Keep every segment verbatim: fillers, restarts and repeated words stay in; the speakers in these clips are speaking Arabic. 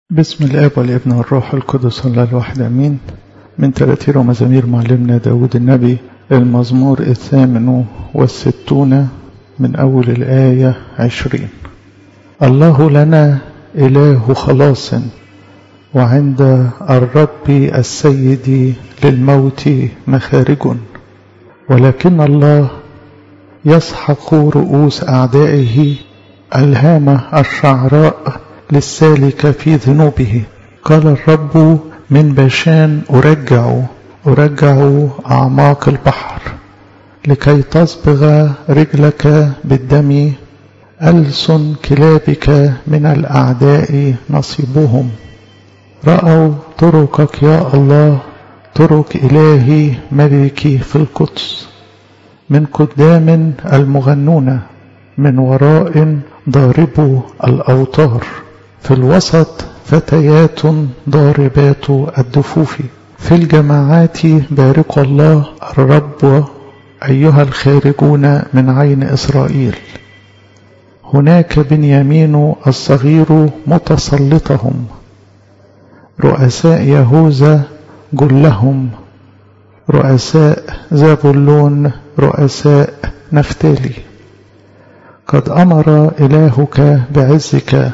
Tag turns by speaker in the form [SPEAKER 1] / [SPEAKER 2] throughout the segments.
[SPEAKER 1] بسم الآب والابن والروح القدس الله الواحد أمين. من تراتير ومزامير معلمنا داود النبي، المزمور الثامن والستون من أول الآية عشرين. الله لنا إله خلاص، وعند الرب السيد للموت مخارج، ولكن الله يسحق رؤوس أعدائه، ألهام الشعراء للسالك في ذنوبه. قال الرب من باشان أرجع أرجع أعماق البحر، لكي تصبغ رجلك بالدم، ألسن كلابك من الأعداء نصيبهم. رأوا طرقك يا الله، طرق إلهي ملكي في القدس. من قدام المغنون، من وراء ضاربوا الأوتار، في الوسط فتيات ضاربات الدفوف. في الجماعات باركوا الله الرب أيها الخارجون من عين إسرائيل. هناك بنيامين الصغير متسلطهم، رؤساء يهوذا جلهم، رؤساء زبولون، رؤساء نفتالي. قد أمر إلهك بعزك،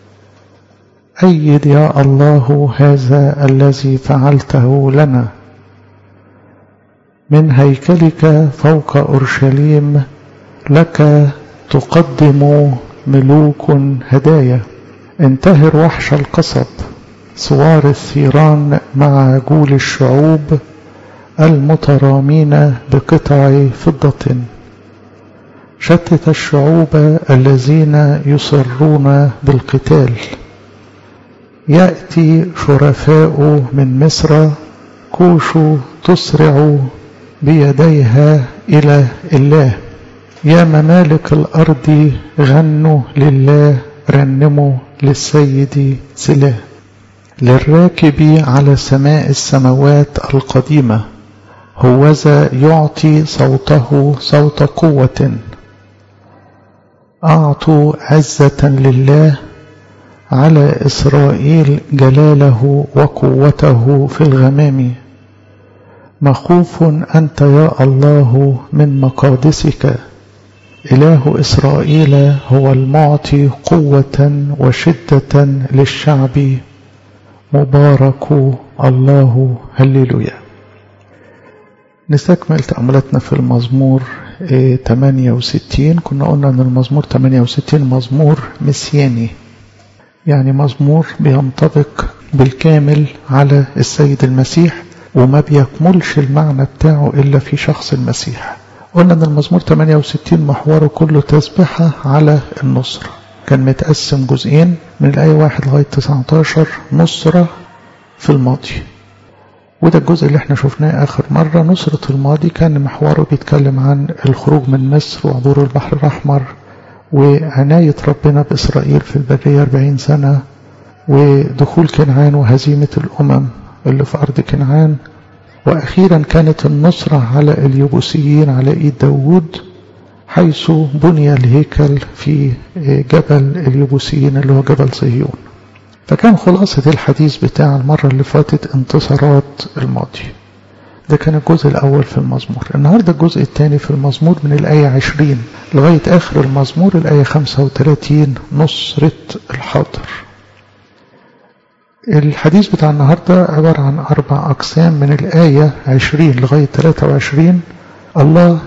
[SPEAKER 1] أيد يا الله هذا الذي فعلته لنا. من هيكلك فوق أورشليم لك تقدم ملوك هدايا. انتهر وحش القصب، ثوار الثيران مع جول الشعوب، المترامين بقطع فضة. شتت الشعوب الذين يصرون بالقتال. يأتي شرفاء من مصر، كوش تسرع بيديها إلى الله. يا ممالك الأرض غنوا لله، رنموا للسيد سلاه. للراكب على سماء السماوات القديمة، هوذا يعطي صوته صوت قوة. أعطوا عزة لله، على إسرائيل جلاله وقوته في الغمام. مخوف أنت يا الله من مقادسك، إله إسرائيل هو المعطي قوة وشدة للشعب. مبارك الله، هللويا. نستكمل تأملاتنا في المزمور ثمانية وستين. كنا قلنا أن المزمور ثمانية وستين مزمور مسياني، يعني مزمور بينطبق بالكامل على السيد المسيح، وما بيكملش المعنى بتاعه إلا في شخص المسيح. قلنا أن المزمور ثمانية وستين محوره كله تسبحة على النصرة. كان متقسم جزئين، من الآية واحد لغاية تسعة عشر نصرة في الماضي، وده الجزء اللي احنا شفناه آخر مرة. نصرة الماضي كان محوره بيتكلم عن الخروج من مصر وعبور البحر الأحمر، وعناية ربنا بإسرائيل في البرية أربعين سنة، ودخول كنعان وهزيمة الأمم اللي في أرض كنعان. وأخيرا كانت النصرة على اليبوسيين على إيد داود، حيث بني الهيكل في جبل اليبوسيين اللي هو جبل صهيون. فكان خلاصة الحديث بتاع المرة اللي فاتت انتصارات الماضي. ده كان الجزء الأول في المزمور. النهاردة الجزء الثاني في المزمور من الآية عشرين لغاية آخر المزمور الآية خمسة وثلاثين، نصرة الحاضر. الحديث بتاع النهاردة عبارة عن أربع أقسام. من الآية عشرين لغاية ثلاثة وعشرين الله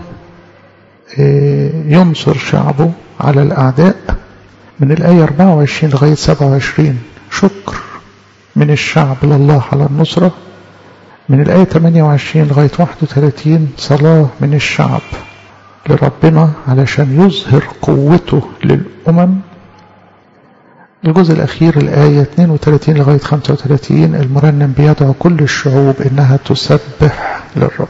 [SPEAKER 1] ينصر شعبه على الأعداء. من الآية أربعة وعشرين لغاية سبعة وعشرين شكر من الشعب لله على النصرة. من الآية ثمانية وعشرين لغاية واحد وثلاثين صلاة من الشعب لربنا علشان يظهر قوته للأمم. الجزء الأخير الآية اثنين وثلاثين لغاية خمسة وثلاثين المرنم بيدعو كل الشعوب إنها تسبح للرب.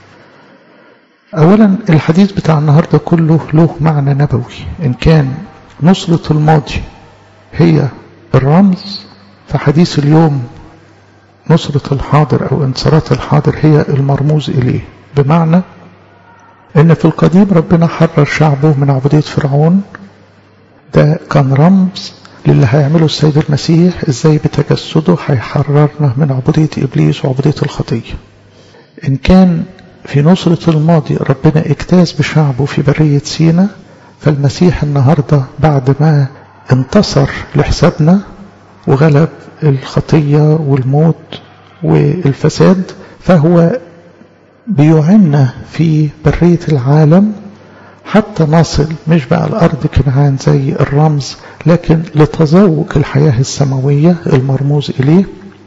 [SPEAKER 1] أولا الحديث بتاع النهاردة كله له معنى نبوي. إن كان نصرة الماضي هي الرمز، فحديث اليوم نصرة الحاضر أو انتصارات الحاضر هي المرموز إليه. بمعنى إن في القديم ربنا حرر شعبه من عبودية فرعون، ده كان رمز للي هيعمله السيد المسيح ازاي بتجسده هيحررنا من عبودية إبليس وعبودية الخطية. إن كان في نصرة الماضي ربنا اجتاز بشعبه في برية سينا، فالمسيح النهاردة بعد ما انتصر لحسابنا وغلب الخطية والموت والفساد، فهو بيعنا في برية العالم حتى نصل مش بقى الأرض كنعان زي الرمز، لكن لتذوق الحياة السماوية المرموز إليه.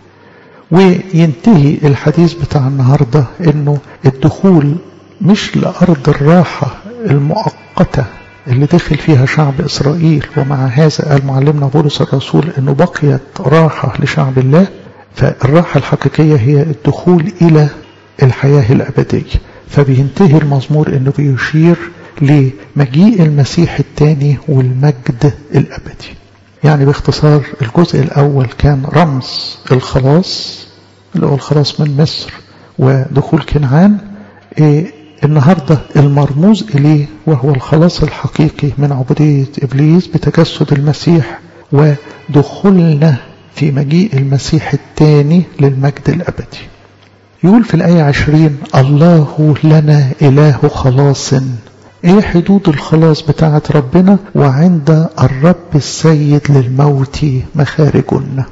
[SPEAKER 1] وينتهي الحديث بتاع النهاردة إنه الدخول مش لأرض الراحة المؤقتة اللي دخل فيها شعب إسرائيل، ومع هذا قال معلمنا بولس الرسول إنه بقيت راحة لشعب الله، فالراحة الحقيقية هي الدخول إلى الحياة الأبدية. فبينتهي المزمور إنه بيشير لمجيء المسيح الثاني والمجد الأبدي. يعني باختصار الجزء الأول كان رمز الخلاص اللي هو الخلاص من مصر ودخول كنعان. إيه النهاردة المرموز إليه وهو الخلاص الحقيقي من عبودية إبليس بتجسد المسيح ودخولنا في مجيء المسيح الثاني للمجد الأبدي. يقول في الآية عشرين: الله لنا إله خلاص. ايه حدود الخلاص بتاعت ربنا؟ وعند الرب السيد للموت مخارجنا.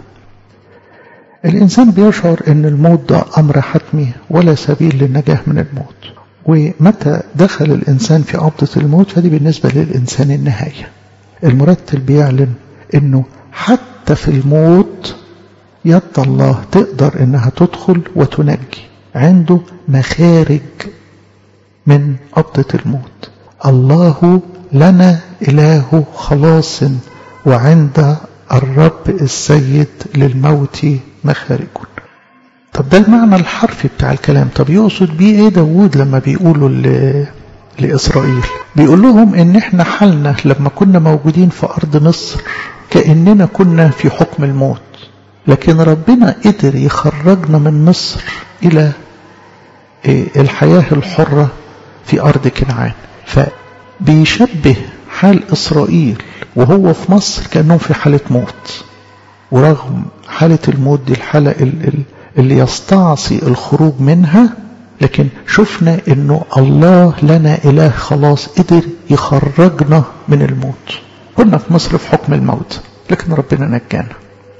[SPEAKER 1] الإنسان بيشعر أن الموت ده أمر حتمي ولا سبيل للنجاة من الموت، ومتى دخل الإنسان في قبضة الموت فدي بالنسبة للإنسان النهاية. المرتل بيعلن أنه حتى في الموت يد الله تقدر أنها تدخل وتنجي، عنده مخارج من قبضة الموت. الله لنا إله خلاص وعند الرب السيد للموت مخارج. طب ده المعنى الحرفي بتاع الكلام. طب يقصد بيه ايه داود لما بيقولوا لإسرائيل؟ بيقول لهم ان احنا حالنا لما كنا موجودين في أرض مصر كأننا كنا في حكم الموت، لكن ربنا قدر يخرجنا من مصر إلى الحياة الحرة في أرض كنعان. فبيشبه حال إسرائيل وهو في مصر كأنهم في حالة موت، ورغم حالة الموت دي الحالة اللي يستعصي الخروج منها، لكن شفنا انه الله لنا إله خلاص قدر يخرجنا من الموت. كنا في مصر في حكم الموت لكن ربنا نجانا.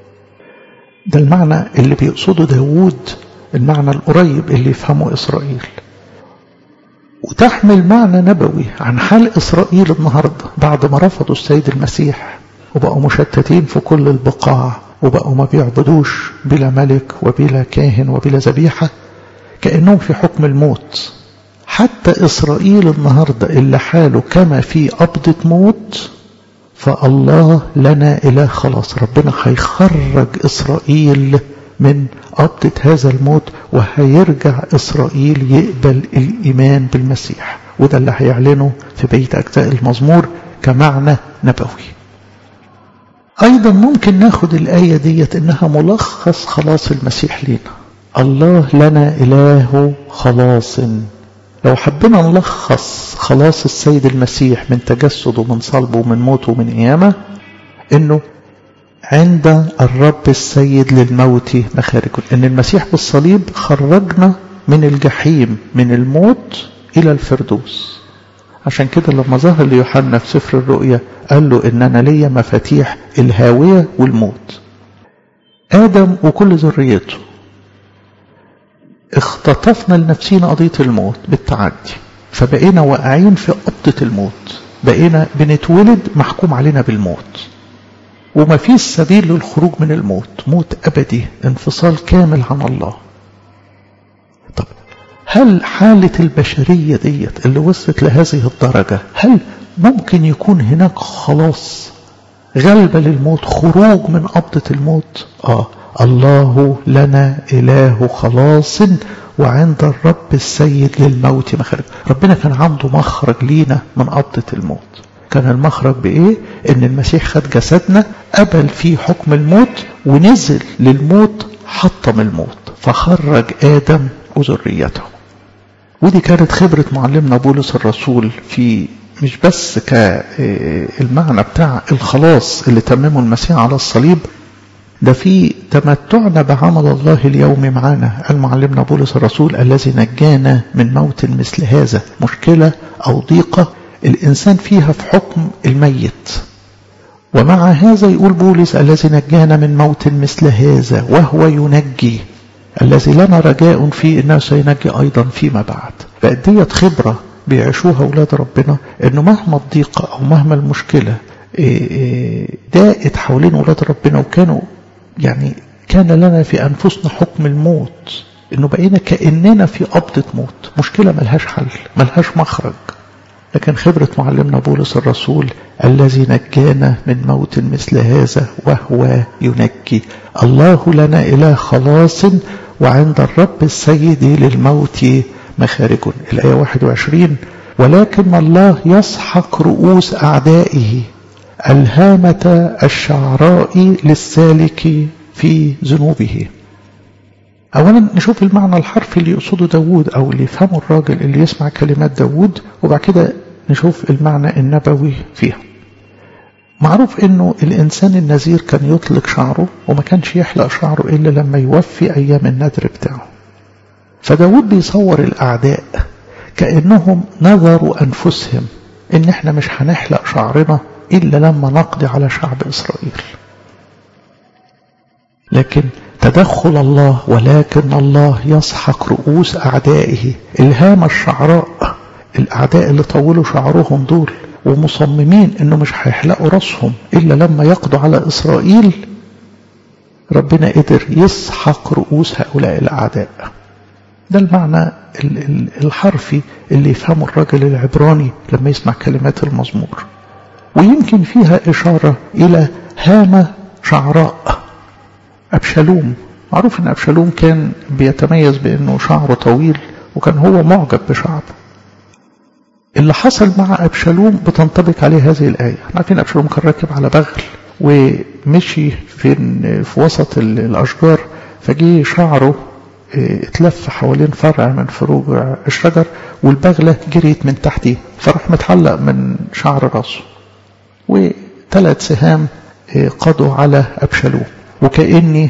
[SPEAKER 1] ده المعنى اللي بيقصده داود، المعنى القريب اللي يفهمه إسرائيل، وتحمل معنى نبوي عن حال إسرائيل النهاردة بعد ما رفضوا السيد المسيح وبقوا مشتتين في كل البقاع وبقوا ما بيعبدوش بلا ملك وبلا كاهن وبلا ذبيحة، كأنهم في حكم الموت. حتى إسرائيل النهاردة اللي حاله كما في قبضة موت، فالله لنا إله خلاص. ربنا هيخرج إسرائيل من قبضة هذا الموت، وهيرجع إسرائيل يقبل الإيمان بالمسيح. وده اللي هيعلنه في بقية أجزاء المزمور كمعنى نبوي. أيضا ممكن ناخد الآية ديت إنها ملخص خلاص المسيح لنا. الله لنا إله خلاص. لو حبنا نلخص خلاص السيد المسيح من تجسده ومن صلبه ومن موته ومن قيامه، إنه عند الرب السيد للموت مخارج. إن المسيح بالصليب خرجنا من الجحيم من الموت إلى الفردوس. عشان كده لما ظهر ليوحنا في سفر الرؤيا قال له إن أنا ليا مفاتيح الهاوية والموت. آدم وكل ذريته اختطفنا لنفسينا قضية الموت بالتعدي، فبقينا واقعين في قبضة الموت، بقينا بنتولد محكوم علينا بالموت، وما فيش سبيل للخروج من الموت، موت أبدي، انفصال كامل عن الله. طب هل حالة البشرية ديت اللي وصلت لهذه الدرجة، هل ممكن يكون هناك خلاص غلبة للموت، خروج من قبضة الموت؟ آه الله لنا إله خلاص وعند الرب السيد للموت مخرج. ربنا كان عنده مخرج لينا من قبضة الموت. كان المخرج بإيه؟ إن المسيح خد جسدنا، قبل فيه حكم الموت، ونزل للموت حطم الموت، فخرج آدم وذريته. ودي كانت خبرة معلمنا بولس الرسول في مش بس كالمعنى بتاع الخلاص اللي تممه المسيح على الصليب، ده في تمتعنا بعمل الله اليوم معنا. المعلمنا بولس الرسول الذي نجانا من موت مثل هذا، مشكلة أو ضيقة الإنسان فيها في حكم الميت، ومع هذا يقول بولس الذي نجانا من موت مثل هذا وهو ينجي الذي لنا رجاء فيه إنه سينجي أيضا فيما بعد. بقت ديت خبرة بيعيشوها أولاد ربنا، إنه مهما الضيقة أو مهما المشكلة دائت حوالين أولاد ربنا، وكانوا يعني كان لنا في أنفسنا حكم الموت، إنه بقينا كأننا في قبضة موت، مشكلة ملهاش حل ملهاش مخرج. لكن خبرة معلمنا بولس الرسول الذي نجانا من موت مثل هذا وهو ينجي. الله لنا إله خلاص وعند الرب السيد للموت مخارج. الآية واحد وعشرين ولكن الله يسحق رؤوس أعدائه الهامة الشعراء للسالك في ذنوبه. أولا نشوف المعنى الحرفي اللي يقصده داود أو اللي يفهمه الراجل اللي يسمع كلمات داود، وبعد كده نشوف المعنى النبوي فيها. معروف إنه الإنسان النذير كان يطلق شعره وما كانش يحلق شعره إلا لما يوفي أيام النذر بتاعه. فداود بيصور الأعداء كأنهم نذروا أنفسهم إن إحنا مش هنحلق شعرنا إلا لما نقضي على شعب إسرائيل. لكن تدخل الله، ولكن الله يسحق رؤوس أعدائه الهام الشعراء، الأعداء اللي طولوا شعرهم دول ومصممين إنه مش هيحلقوا رأسهم إلا لما يقضوا على إسرائيل، ربنا قدر يسحق رؤوس هؤلاء الأعداء. ده المعنى الحرفي اللي يفهمه الرجل العبراني لما يسمع كلمات المزمور. ويمكن فيها إشارة إلى هامة شعراء. أبشالوم، معروف أن أبشالوم كان بيتميز بأنه شعره طويل وكان هو معجب بشعره. اللي حصل مع أبشالوم بتنطبق عليه هذه الآية. عارفين أبشالوم كان راكب على بغل ومشي في, في وسط الأشجار، فجي شعره اتلف حوالين فرع من فروع الشجر والبغلة جريت من تحته، فراح متحلق من شعر راسه، وثلاث سهام قضوا على أبشالوم. وكأني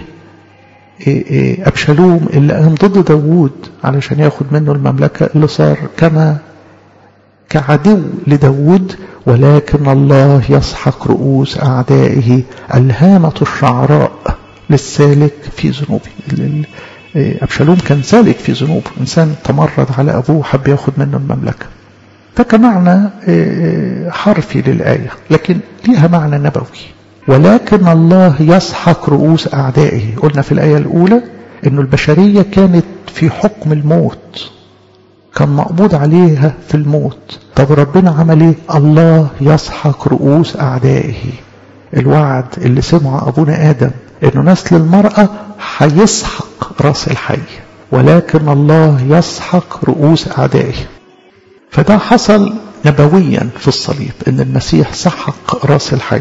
[SPEAKER 1] أبشالوم اللي قام ضد داود علشان ياخد منه المملكة اللي صار كما كعدو لداود. ولكن الله يسحق رؤوس أعدائه الهامة الشعراء للسالك في ذنوبه. أبشالوم كان سالك في ذنوبه، إنسان تمرد على أبوه حب ياخد منه المملكة. ده كمعنى حرفي للآية، لكن ليها معنى نبوي. ولكن الله يسحق رؤوس أعدائه. قلنا في الآية الأولى إنه البشرية كانت في حكم الموت، كان مقبوض عليها في الموت. طب ربنا عمل ايه؟ الله يسحق رؤوس أعدائه. الوعد اللي سمعه أبونا آدم إنه نسل المرأة هيسحق رأس الحي، ولكن الله يسحق رؤوس أعدائه. فده حصل نبويا في الصليب، إن المسيح سحق رأس الحي.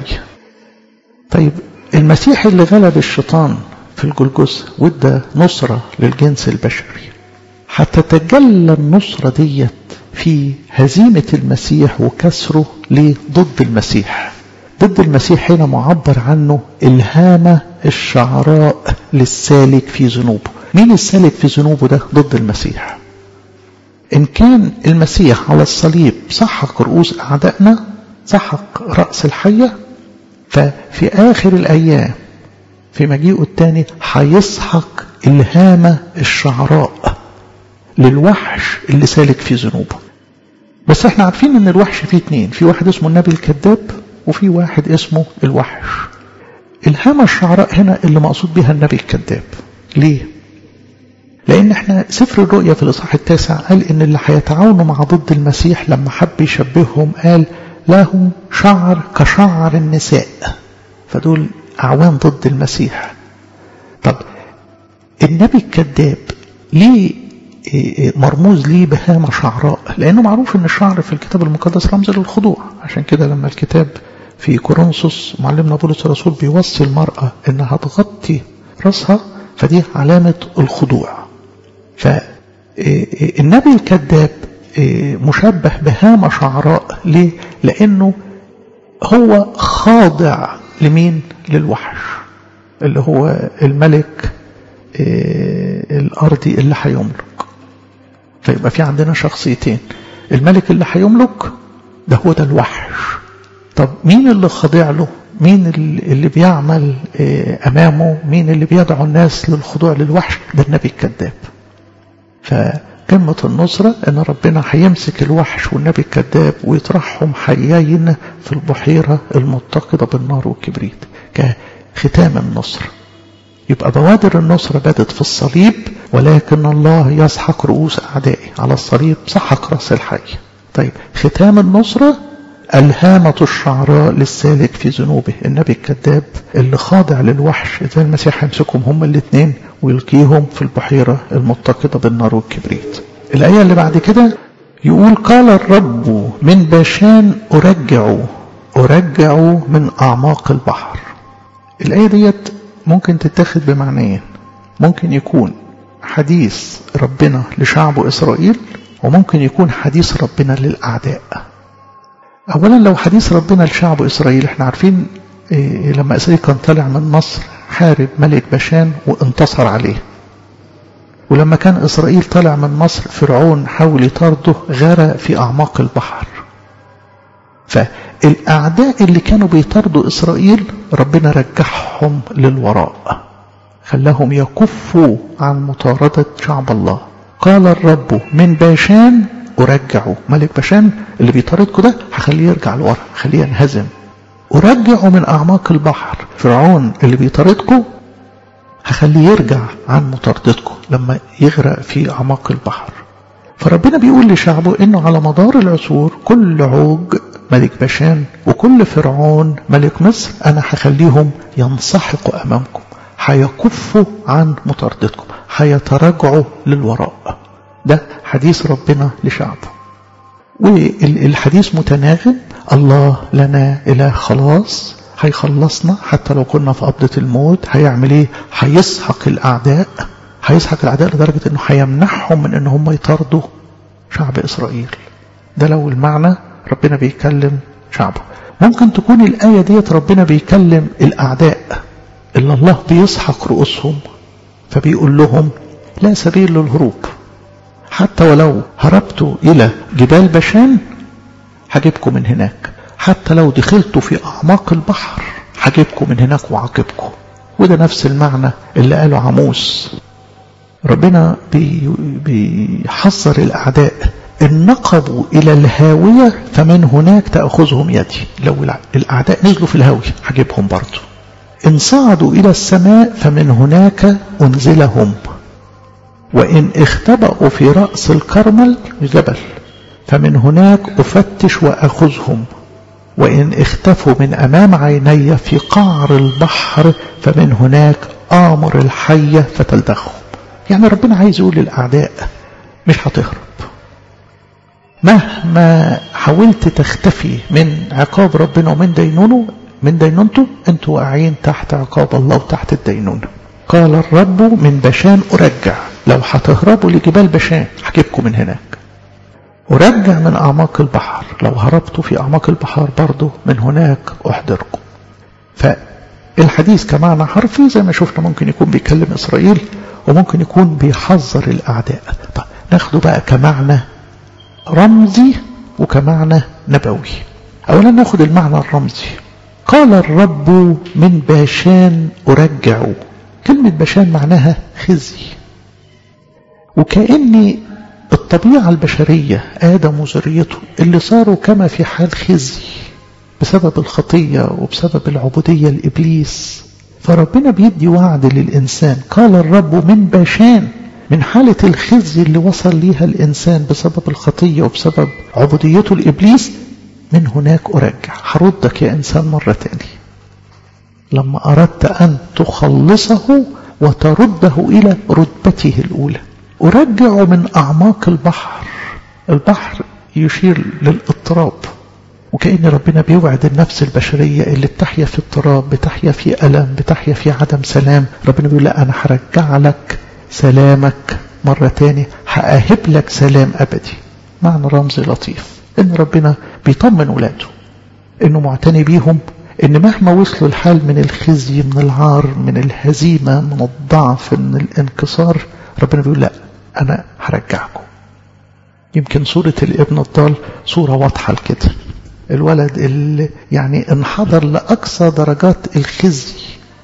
[SPEAKER 1] طيب المسيح اللي غلب الشيطان في الجلجثة وادى نصرة للجنس البشري، حتى تجلى النصرة ديت في هزيمة المسيح وكسره ضد المسيح. ضد المسيح هنا معبر عنه الهامة الشعراء للسالك في ذنوبه. مين السالك في ذنوبه ده؟ ضد المسيح. إن كان المسيح على الصليب سحق رؤوس أعدائنا، سحق رأس الحية، ففي آخر الأيام في مجيئه الثاني هيسحق الهامة الشعراء للوحش اللي سالك في ذنوبه. بس احنا عارفين ان الوحش فيه اتنين، في واحد اسمه النبي الكذاب وفي واحد اسمه الوحش. الهامة الشعراء هنا اللي مقصود بها النبي الكذاب. ليه؟ لان احنا سفر الرؤيا في الاصحاح التاسع قال ان اللي هيتعاونوا مع ضد المسيح لما حب يشبههم قال لهم شعر كشعر النساء، فدول اعوان ضد المسيح. طب النبي الكذاب ليه مرموز ليه بهامة شعراء؟ لأنه معروف أن الشعر في الكتاب المقدس رمز للخضوع. عشان كده لما الكتاب في كورنثوس معلمنا بولس الرسول بيوصي المرأة أنها تغطي رأسها، فدي علامة الخضوع. فالنبي الكذاب مشبه بهامة شعراء. ليه؟ لأنه هو خاضع لمين؟ للوحش اللي هو الملك الأرضي اللي هيملك. فيبقى في عندنا شخصيتين، الملك اللي هيملك ده هو ده الوحش. طب مين اللي خاضع له؟ مين اللي بيعمل أمامه؟ مين اللي بيدعو الناس للخضوع للوحش؟ ده النبي الكذاب. فقمة النصرة أن ربنا هيمسك الوحش والنبي الكذاب ويطرحهم حيين في البحيرة المتقدة بالنار والكبريت كختام النصرة. يبقى بوادر النصرة بدت في الصليب، ولكن الله يسحق رؤوس أعدائه. على الصليب سحق رأس الحي. طيب ختام النصرة الهامة الشعراء للسالك في ذنوبه، النبي الكذاب اللي خاضع للوحش. إذا المسيح يمسكهم هما الاثنين ويلقيهم في البحيرة المتقدة بالنار والكبريت. الآية اللي بعد كده يقول قال الرب من باشان أرجع أرجع من أعماق البحر. الآية ديت ممكن تتخذ بمعنيين. ممكن يكون حديث ربنا لشعب إسرائيل، وممكن يكون حديث ربنا للأعداء. أولا لو حديث ربنا لشعب إسرائيل، احنا عارفين إيه لما إسرائيل كان طالع من مصر حارب ملك باشان وانتصر عليه. ولما كان إسرائيل طالع من مصر فرعون حاول يطارده غرق في أعماق البحر. فالأعداء اللي كانوا بيطاردوا إسرائيل ربنا رجعهم للوراء، خلاهم يكفوا عن مطاردة شعب الله. قال الرب من باشان أرجعه، ملك باشان اللي بيطاردكم ده هخليه يرجع لورا، خليه ينهزم. أرجعه من أعماق البحر، فرعون اللي بيطاردكم هخليه يرجع عن مطاردتكم لما يغرق في أعماق البحر. فربنا بيقول لشعبه إنه على مدار العصور كل عوج ملك باشان وكل فرعون ملك مصر أنا هخليهم ينسحقوا أمامكم، هيكفوا عن مطاردتكم، هيتراجعوا للوراء. ده حديث ربنا لشعبه. والحديث متناغم. الله لنا إله خلاص، هيخلصنا حتى لو كنا في قبضة الموت. هيعمل ايه؟ هيسحق الأعداء، هيسحق الأعداء لدرجة انه هيمنعهم من ان هم يطاردوا شعب إسرائيل. ده لو المعنى ربنا بيكلم شعبه. ممكن تكون الآية ديت ربنا بيكلم الأعداء اللي الله بيسحق رؤوسهم، فبيقول لهم لا سبيل للهروب، حتى ولو هربتوا إلى جبال باشان هجيبكم من هناك، حتى لو دخلتوا في أعماق البحر هجيبكم من هناك وعاقبكم. وده نفس المعنى اللي قاله عموس. ربنا بي بيحذر الأعداء إن نقبوا إلى الهاوية فمن هناك تأخذهم يدي. لو الأعداء نزلوا في الهاوية هجيبهم برضو. إن صعدوا إلى السماء فمن هناك أنزلهم، وإن اختبأوا في رأس الكرمل الجبل فمن هناك أفتش وأخذهم، وإن اختفوا من أمام عيني في قعر البحر فمن هناك آمر الحية فتلدغهم. يعني ربنا عايز يقول للأعداء مش هتهرب مهما حاولت تختفي من عقاب ربنا ومن دينونه من دينونته، انتوا واقعين تحت عقاب الله وتحت الدينونة. قال الرب من باشان أرجع، لو هتهربوا لجبال باشان هجيبكم من هناك. أرجع من أعماق البحر، لو هربتوا في أعماق البحر برضو من هناك أحضركم. فالحديث كمعنى حرفي زي ما شفنا ممكن يكون بيكلم إسرائيل وممكن يكون بيحذر الأعداء. طيب ناخده بقى كمعنى رمزي وكمعنى نبوي. أولا ناخد المعنى الرمزي. قال الرب من باشان أرجع. كلمة باشان معناها خزي، وكأن الطبيعة البشرية آدم وذريته اللي صاروا كما في حال خزي بسبب الخطية وبسبب العبودية لإبليس. فربنا بيدي وعد للإنسان. قال الرب من باشان، من حالة الخزي اللي وصل ليها الإنسان بسبب الخطية وبسبب عبوديته لإبليس، من هناك أرجع. هردك يا إنسان مرة تاني لما أردت أن تخلصه وترده إلى رتبته الأولى. أرجع من أعماق البحر. البحر يشير للاضطراب، وكأن ربنا بيوعد النفس البشرية اللي بتحيا في اضطراب، بتحيا في ألم، بتحيا في عدم سلام. ربنا بيقول لا، أنا هرجع لك سلامك مرة تاني، هأهب لك سلام أبدي. معنى رمزي لطيف، إن ربنا بيطمن ولاده، إنه معتني بيهم، إن مهما وصلوا الحال من الخزي، من العار، من الهزيمة، من الضعف، من الانكسار، ربنا بيقول لا أنا هرجعكم. يمكن صورة الابن الضال صورة واضحة كده، الولد اللي يعني انحدر لأقصى درجات الخزي،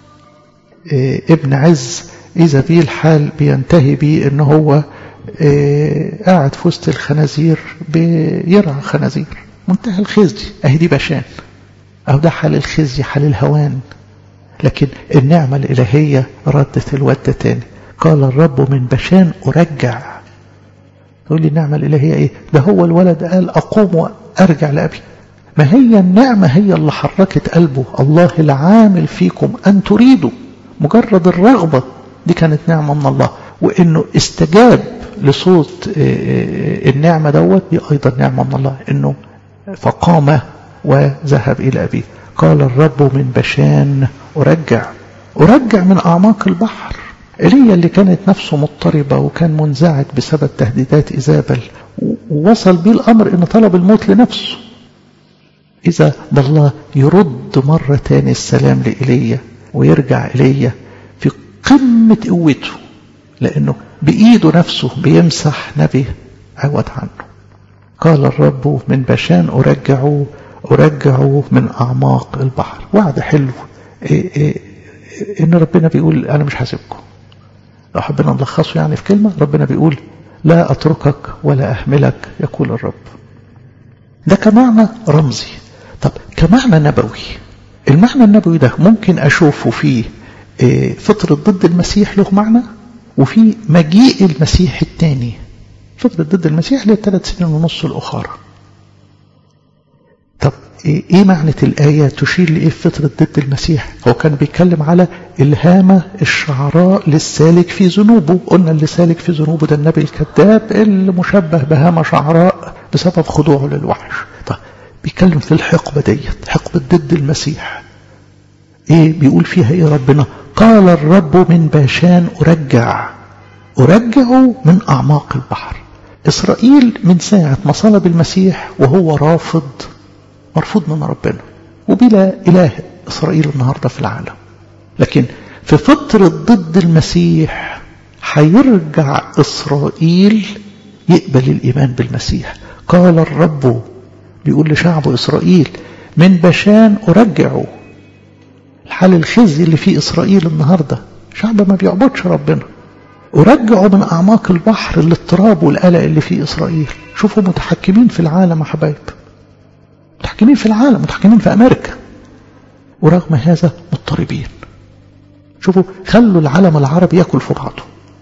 [SPEAKER 1] إيه ابن عز، إذا بيه الحال بينتهي بيه إن هو إيه قاعد في وسط الخنازير بيرعى خنازير، منتهى الخزي. أهي دي بشان، أو ده حال الخزي، حال الهوان. لكن النعمة الإلهية ردت الود تاني، قال الرب من بشان أرجع. تقول لي النعمة الإلهية إيه؟ ده هو الولد قال أقوم وأرجع لأبي. ما هي النعمة هي اللي حركت قلبه، الله العامل فيكم أن تريدوا، مجرد الرغبة دي كانت نعمة من الله، وإنه استجاب لصوت النعمة دوت دي أيضا نعمة من الله، إنه فقام وذهب إلى أبيه. قال الرب من بشان أرجع، أرجع من أعماق البحر. إيليا اللي كانت نفسه مضطربة وكان منزعج بسبب تهديدات إيزابل، ووصل بيه الأمر إن طلب الموت لنفسه، إذا بالله يرد مرة تاني السلام لإيليا، ويرجع إيليا في قمة قوته، لأنه بإيده نفسه بيمسح نبي عوض عنه. قال الرب من بشان أرجع، أرجع من أعماق البحر. وعد حلو، إيه إيه إن ربنا بيقول أنا مش هسيبكم. لو حبنا نلخصه يعني في كلمة، ربنا بيقول لا أتركك ولا أهملك يقول الرب. ده كمعنى رمزي. طب كمعنى نبوي، المعنى النبوي ده ممكن أشوفه فيه فترة ضد المسيح له معنى، وفي مجيء المسيح الثاني. فترة ضد المسيح للثلاث سنين ونص الأخرى. طب ايه معنى الآية تشير لإيه في فترة ضد المسيح؟ هو كان بيتكلم على الهامة الشعراء للسالك في ذنوبه. قلنا اللي سالك في ذنوبه ده النبي الكذاب اللي مشبه بهامة شعراء بسبب خضوعه للوحش. طب بيتكلم في الحقبة ديت، حقبة ضد المسيح. ايه بيقول فيها ايه ربنا؟ قال الرب من باشان أرجع، أرجع من أعماق البحر. إسرائيل من ساعة ما صلب المسيح وهو رافض، مرفوض من ربنا، وبلا إله إسرائيل النهاردة في العالم. لكن في فترة ضد المسيح هيرجع إسرائيل يقبل الإيمان بالمسيح. قال الرب، بيقول لشعب إسرائيل من بشان أرجع. الحال الخزي اللي في إسرائيل النهاردة، شعب ما بيعبدش ربنا، أرجع من أعماق البحر الاضطراب والقلق اللي في إسرائيل. شوفوا متحكمين في العالم يا حبايب، متحكمين في العالم، متحكمين في أمريكا، ورغم هذا مضطربين. شوفوا خلوا العالم العربي يأكل في بعضه،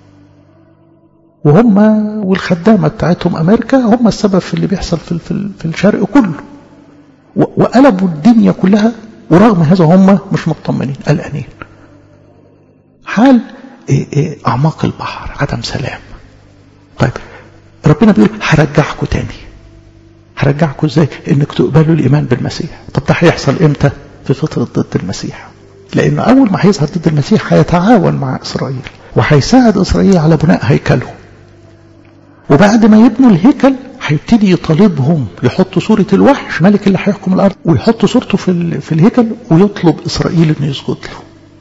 [SPEAKER 1] وهم والخدامة بتاعتهم أمريكا هم السبب في اللي بيحصل في, في, في الشرق كله، وقلبوا الدنيا كلها، ورغم هذا هم مش مطمنين، قلقانين. حال إيه إيه أعماق البحر، عدم سلام. طيب ربنا بيقول هرجعكم تاني. هرجعكم ازاي؟ انك تقبلوا الايمان بالمسيح. طب ده هيحصل امتى؟ في فترة ضد المسيح. لانه اول ما هيظهر ضد المسيح هيتعاون مع اسرائيل، وهيساعد اسرائيل على بناء هيكله. وبعد ما يبنوا الهيكل هيبتدي يطالبهم يحطوا صورة الوحش ملك اللي هيحكم الارض، ويحطوا صورته في في الهيكل، ويطلب اسرائيل انه يسجد له.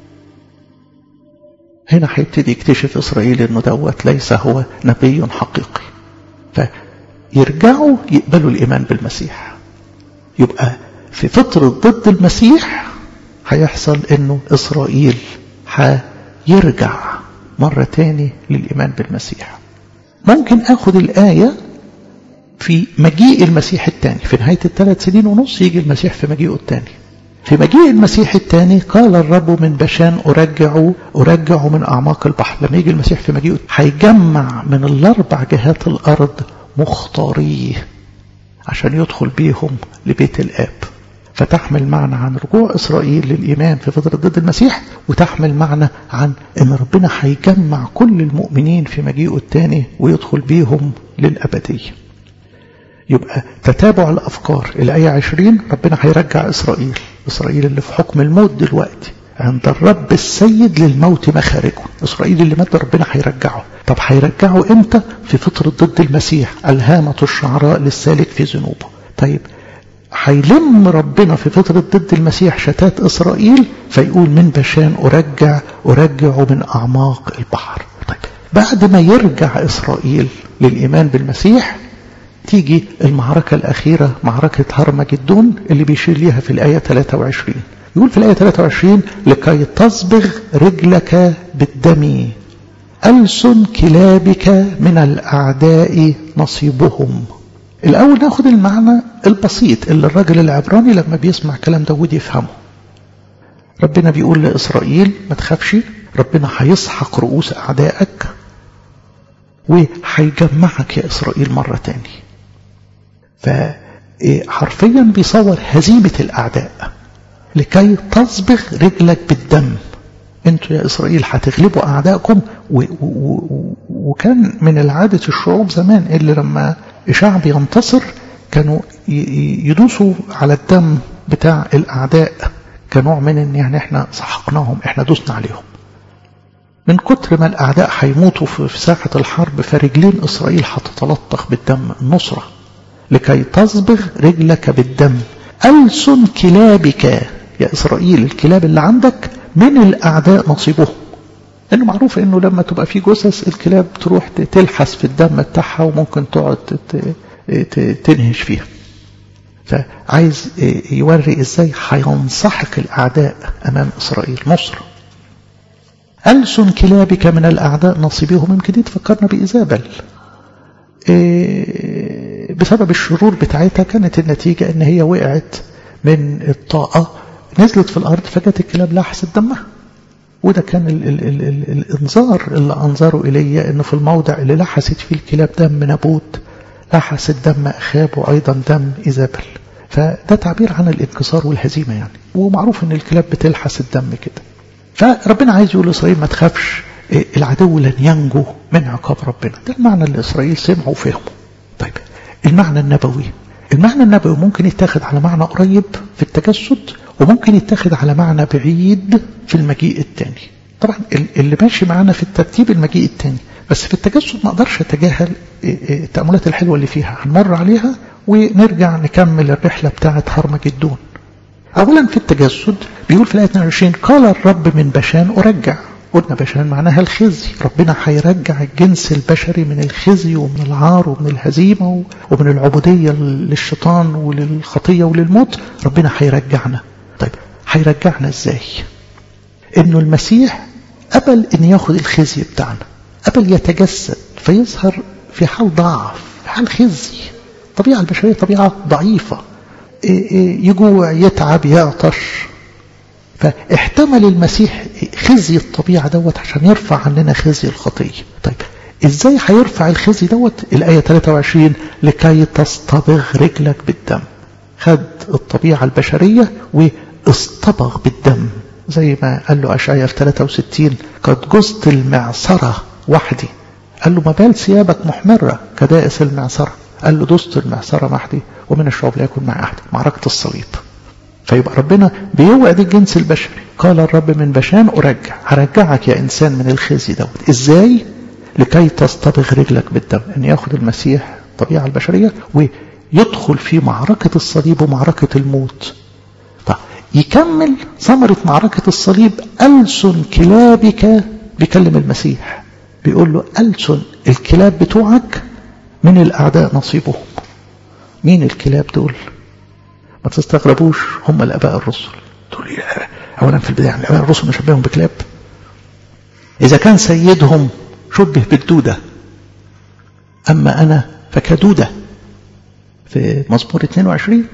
[SPEAKER 1] هنا هيبتدي يكتشف إسرائيل إنه دوت ليس هو نبي حقيقي، فيرجعوا يقبلوا الإيمان بالمسيح. يبقى في فترة ضد المسيح هيحصل إنه إسرائيل هيرجع مرة تاني للإيمان بالمسيح. ممكن أخذ الآية في مجيء المسيح الثاني، في نهاية الثلاث سنين ونص يجي المسيح في مجيئه الثاني. في مجيء المسيح الثاني قال الرب من بشان أرجع، أرجع من أعماق البحر. لما يجي المسيح في مجيئه هيجمع من الأربع جهات الأرض مختاريه عشان يدخل بيهم لبيت الآب. فتحمل معنى عن رجوع إسرائيل للإيمان في فترة ضد المسيح، وتحمل معنى عن أن ربنا هيجمع كل المؤمنين في مجيئه الثاني ويدخل بيهم للأبدية. يبقى تتابع الأفكار. الآية عشرين ربنا هيرجع إسرائيل، إسرائيل اللي في حكم الموت دلوقتي، عند الرب السيد للموت مخارجه. إسرائيل اللي مات ربنا هيرجعه. طب هيرجعه امتى؟ في فترة ضد المسيح، الهامة الشعراء للسالك في ذنوبه. طيب هيلم ربنا في فترة ضد المسيح شتات إسرائيل، فيقول من بشان أرجع أرجع من أعماق البحر. طيب بعد ما يرجع إسرائيل للإيمان بالمسيح تيجي المعركة الأخيرة، معركة هرمجدون اللي بيشير ليها في الآية ثلاثة وعشرين. يقول في الآية ثلاثة وعشرين لكي تصبغ رجلك بالدم ألسن كلابك من الأعداء نصيبهم. الأول ناخد المعنى البسيط اللي الراجل العبراني لما بيسمع كلام داود يفهمه. ربنا بيقول لإسرائيل ما تخافش، ربنا هيسحق رؤوس أعدائك وهيجمعك يا إسرائيل مرة تاني. فحرفيا بيصور هزيمة الأعداء. لكي تصبغ رجلك بالدم، انتوا يا إسرائيل هتغلبوا أعدائكم. و و و وكان من العادة الشعوب زمان اللي لما شعب ينتصر كانوا يدوسوا على الدم بتاع الأعداء كنوع من ان يعني احنا سحقناهم، احنا دوسنا عليهم. من كتر ما الأعداء هيموتوا في ساحة الحرب فرجلين إسرائيل هتتلطخ بالدم النصرة. لكي تصبغ رجلك بالدم ألسن كلابك يا إسرائيل، الكلاب اللي عندك من الأعداء نصيبهم. لأنه معروف أنه لما تبقى في جثث الكلاب تروح تلحس في الدم بتاعها وممكن تقعد تنهش فيها. فعايز يوري إزاي هينسحق الأعداء أمام إسرائيل نصر. ألسن كلابك من الأعداء نصيبهم. يمكن دي تفكرنا بإيزابل، بسبب الشرور بتاعتها كانت النتيجة أن هي وقعت من الطاقة، نزلت في الأرض فجأة الكلاب لحست دمها. وده كان ال ال ال ال الإنذار اللي أنظروا إليه، أنه في الموضع اللي لحست فيه الكلاب دم نابوت لحست دم أخاب وأيضا دم إيزابل. فده تعبير عن الانكسار والهزيمة يعني، ومعروف أن الكلاب بتلحس الدم كده. فربنا عايز يقول لإسرائيل ما تخافش، العدو لن ينجو من عقاب ربنا. ده المعنى اللي إسرائيل سمعوا وفهموا. طيب المعنى النبوي، المعنى النبوي ممكن يتاخد على معنى قريب في التجسد، وممكن يتاخد على معنى بعيد في المجيء الثاني. طبعا اللي ماشي معانا في الترتيب المجيء الثاني، بس في التجسد ما اقدرش اتجاهل التأملات الحلوة اللي فيها، هنمر عليها ونرجع نكمل الرحلة بتاعة هرمجدون. اولا في التجسد بيقول في الآية اثنين وعشرين قال الرب من بشان أرجع. قلنا بشان معناها الخزي، ربنا هيرجع الجنس البشري من الخزي ومن العار ومن الهزيمة ومن العبودية للشيطان وللخطية وللموت. ربنا هيرجعنا. طيب هيرجعنا ازاي؟ انه المسيح قبل ان ياخد الخزي بتاعنا، قبل يتجسد فيظهر في حال ضعف، في حال خزي. طبيعة البشرية طبيعة ضعيفة، يجوع يتعب يعطش، فاحتمل المسيح خزي الطبيعة دوت عشان يرفع عننا خزي الخطية. طيب ازاي هيرفع الخزي دوت؟ الآية ثلاثة وعشرين لكي تصطبغ رجلك بالدم. خد الطبيعة البشرية واصطبغ بالدم، زي ما قال له أشعياء في ثلاثة وستين قد جزت المعصرة وحدي. قال له ما بال ثيابك محمرة كدائس المعصرة. قال له دست المعصرة وحدي ومن الشعوب لا يكون معي أحد. معركة الصليب. فيبقى ربنا بيوعد الجنس البشري. قال الرب من بشان أرجع، هرجعك يا إنسان من الخزي دوت. إزاي؟ لكي تصطبغ رجلك بالدم، أن يأخذ المسيح الطبيعة البشرية ويدخل في معركة الصليب ومعركة الموت. طيب يكمل ثمرة معركة الصليب ألسن كلابك. بيكلم المسيح بيقول له ألسن الكلاب بتوعك من الأعداء نصيبهم. مين الكلاب دول؟ ما تستغربوش، هم الآباء الرسل. تقول لي أولا في البداية الآباء الرسل نشبههم بكلاب؟ إذا كان سيدهم شبه بالدودة، أما أنا فكدودة في مزمور اثنين وعشرين.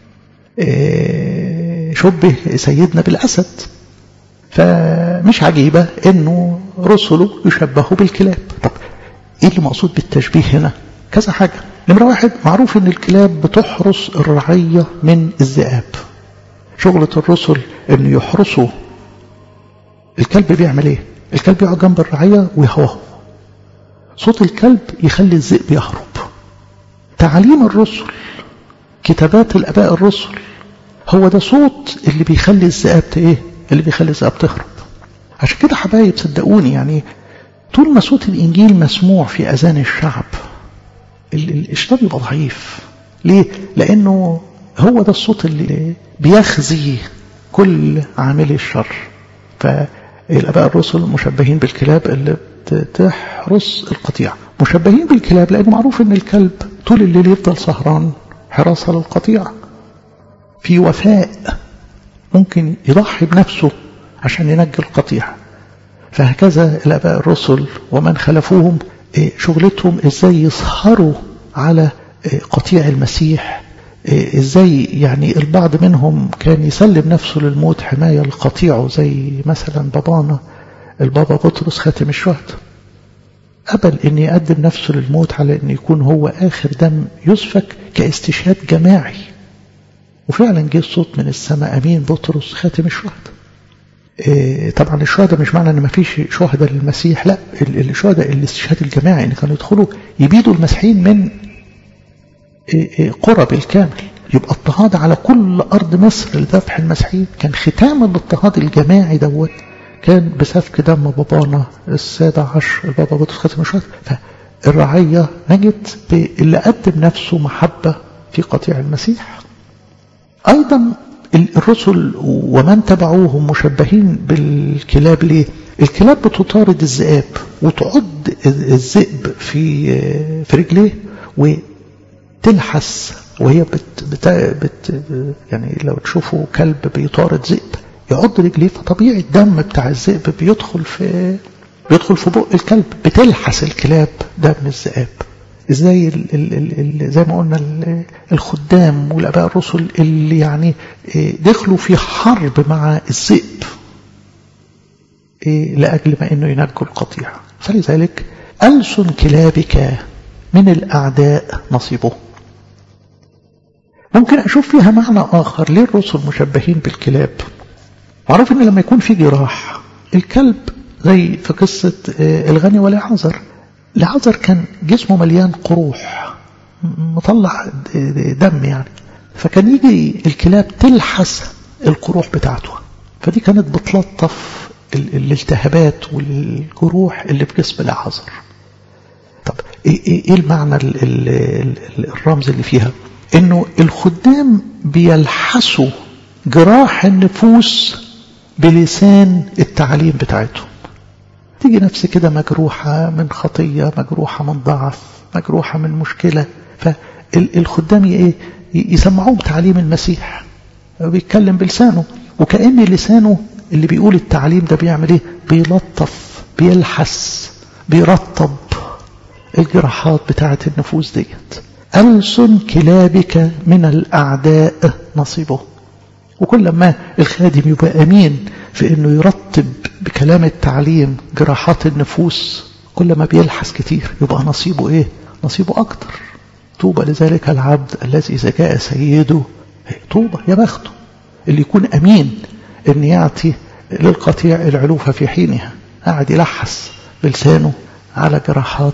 [SPEAKER 1] شبه سيدنا بالأسد. فمش عجيبة إنه رسله يشبهوا بالكلاب. طب إيه اللي مقصود بالتشبيه هنا؟ كذا حاجة. نمرة واحد، معروف إن الكلاب بتحرس الرعية من الذئاب. شغلة الرسل إنه يحرسوا. الكلب بيعمل إيه؟ الكلب يقعد جنب الرعية ويهوه. صوت الكلب يخلي الذئب يهرب. تعاليم الرسل، كتابات الآباء الرسل، هو ده صوت اللي بيخلي الذئاب إيه؟ اللي بيخلي الذئاب تهرب. عشان كده حبايب صدقوني يعني طول ما صوت الإنجيل مسموع في أذان الشعب الشيطان يبقى ضعيف. ليه؟ لأنه هو ده الصوت اللي بيخزي كل عاملي الشر. فالآباء الرسل مشبهين بالكلاب اللي بتحرس القطيع، مشبهين بالكلاب لأنه معروف أن الكلب طول الليل يفضل سهران حراسة للقطيع، في وفاء ممكن يضحي بنفسه عشان ينجي القطيع. فهكذا الآباء الرسل ومن خلفوهم شغلتهم ازاي يسهروا على قطيع المسيح، ازاي يعني البعض منهم كان يسلم نفسه للموت حماية لقطيعه، زي مثلا بابانا البابا بطرس خاتم الشهداء قبل ان يقدم نفسه للموت على ان يكون هو اخر دم يسفك كاستشهاد جماعي. وفعلا جه الصوت من السماء امين بطرس خاتم الشهداء. طبعا الشهداء مش معنى ان ما فيش شهداء للمسيح، لا، الشهداء الاستشهاد الجماعي ان كانوا يدخلوا يبيدوا المسيحيين من قرى بالكامل. يبقى اضطهاد على كل ارض مصر لذبح المسيحيين. كان ختام الاضطهاد الجماعي دوت كان بسفك دم بابانا السادة عشر البابا بطرس خاتم الشهداء. فالرعية نجت باللي قدم نفسه محبة في قطيع المسيح. ايضا الرسل ومن تبعوهم مشبهين بالكلاب. ليه؟ الكلاب بتطارد الذئاب وتعض الذئب في في رجليه وتلحس وهي بت, بت, بت يعني لو تشوفوا كلب بيطارد ذئب يعض رجليه، فطبيعي الدم بتاع الذئب بيدخل في بيدخل في بق الكلب، بتلحس الكلاب دم الذئاب. ازاي ال ال ال زي ما قلنا الخدام والاباء الرسل اللي يعني دخلوا في حرب مع الذئب لاجل ما انه ينجوا القطيع. فلذلك ألسن كلابك من الاعداء نصيبه. ممكن اشوف فيها معنى اخر. ليه الرسل مشبهين بالكلاب؟ معروف ان لما يكون في جراح الكلب زي في قصة الغني والعازر، العازر كان جسمه مليان قروح مطلع دم يعني، فكان يجي الكلاب تلحس القروح بتاعته، فدي كانت بتلطف الالتهابات والجروح اللي في جسم العازر. طب ايه المعنى الرمز اللي فيها؟ انه الخدام بيلحسوا جراح النفوس بلسان التعليم بتاعتهم. تيجي نفس كده مجروحة من خطية، مجروحة من ضعف، مجروحة من مشكلة، فالخدام ايه يسمعوهم تعليم المسيح، بيتكلم بلسانه، وكأن لسانه اللي بيقول التعليم ده بيعمل ايه؟ بيلطف، بيلحس، بيرطب الجراحات بتاعة النفوس ديت. ألسن كلابك من الأعداء نصيبه. وكل ما الخادم يبقى أمين في أنه يرتب بكلام التعليم جراحات النفوس، كل ما بيلحس كتير يبقى نصيبه إيه؟ نصيبه أكتر. طوبى لذلك العبد الذي إذا جاء سيده، طوبى يا بخته اللي يكون أمين أن يعطي للقطيع العلوفة في حينها، قاعد يلحس بلسانه على جراحات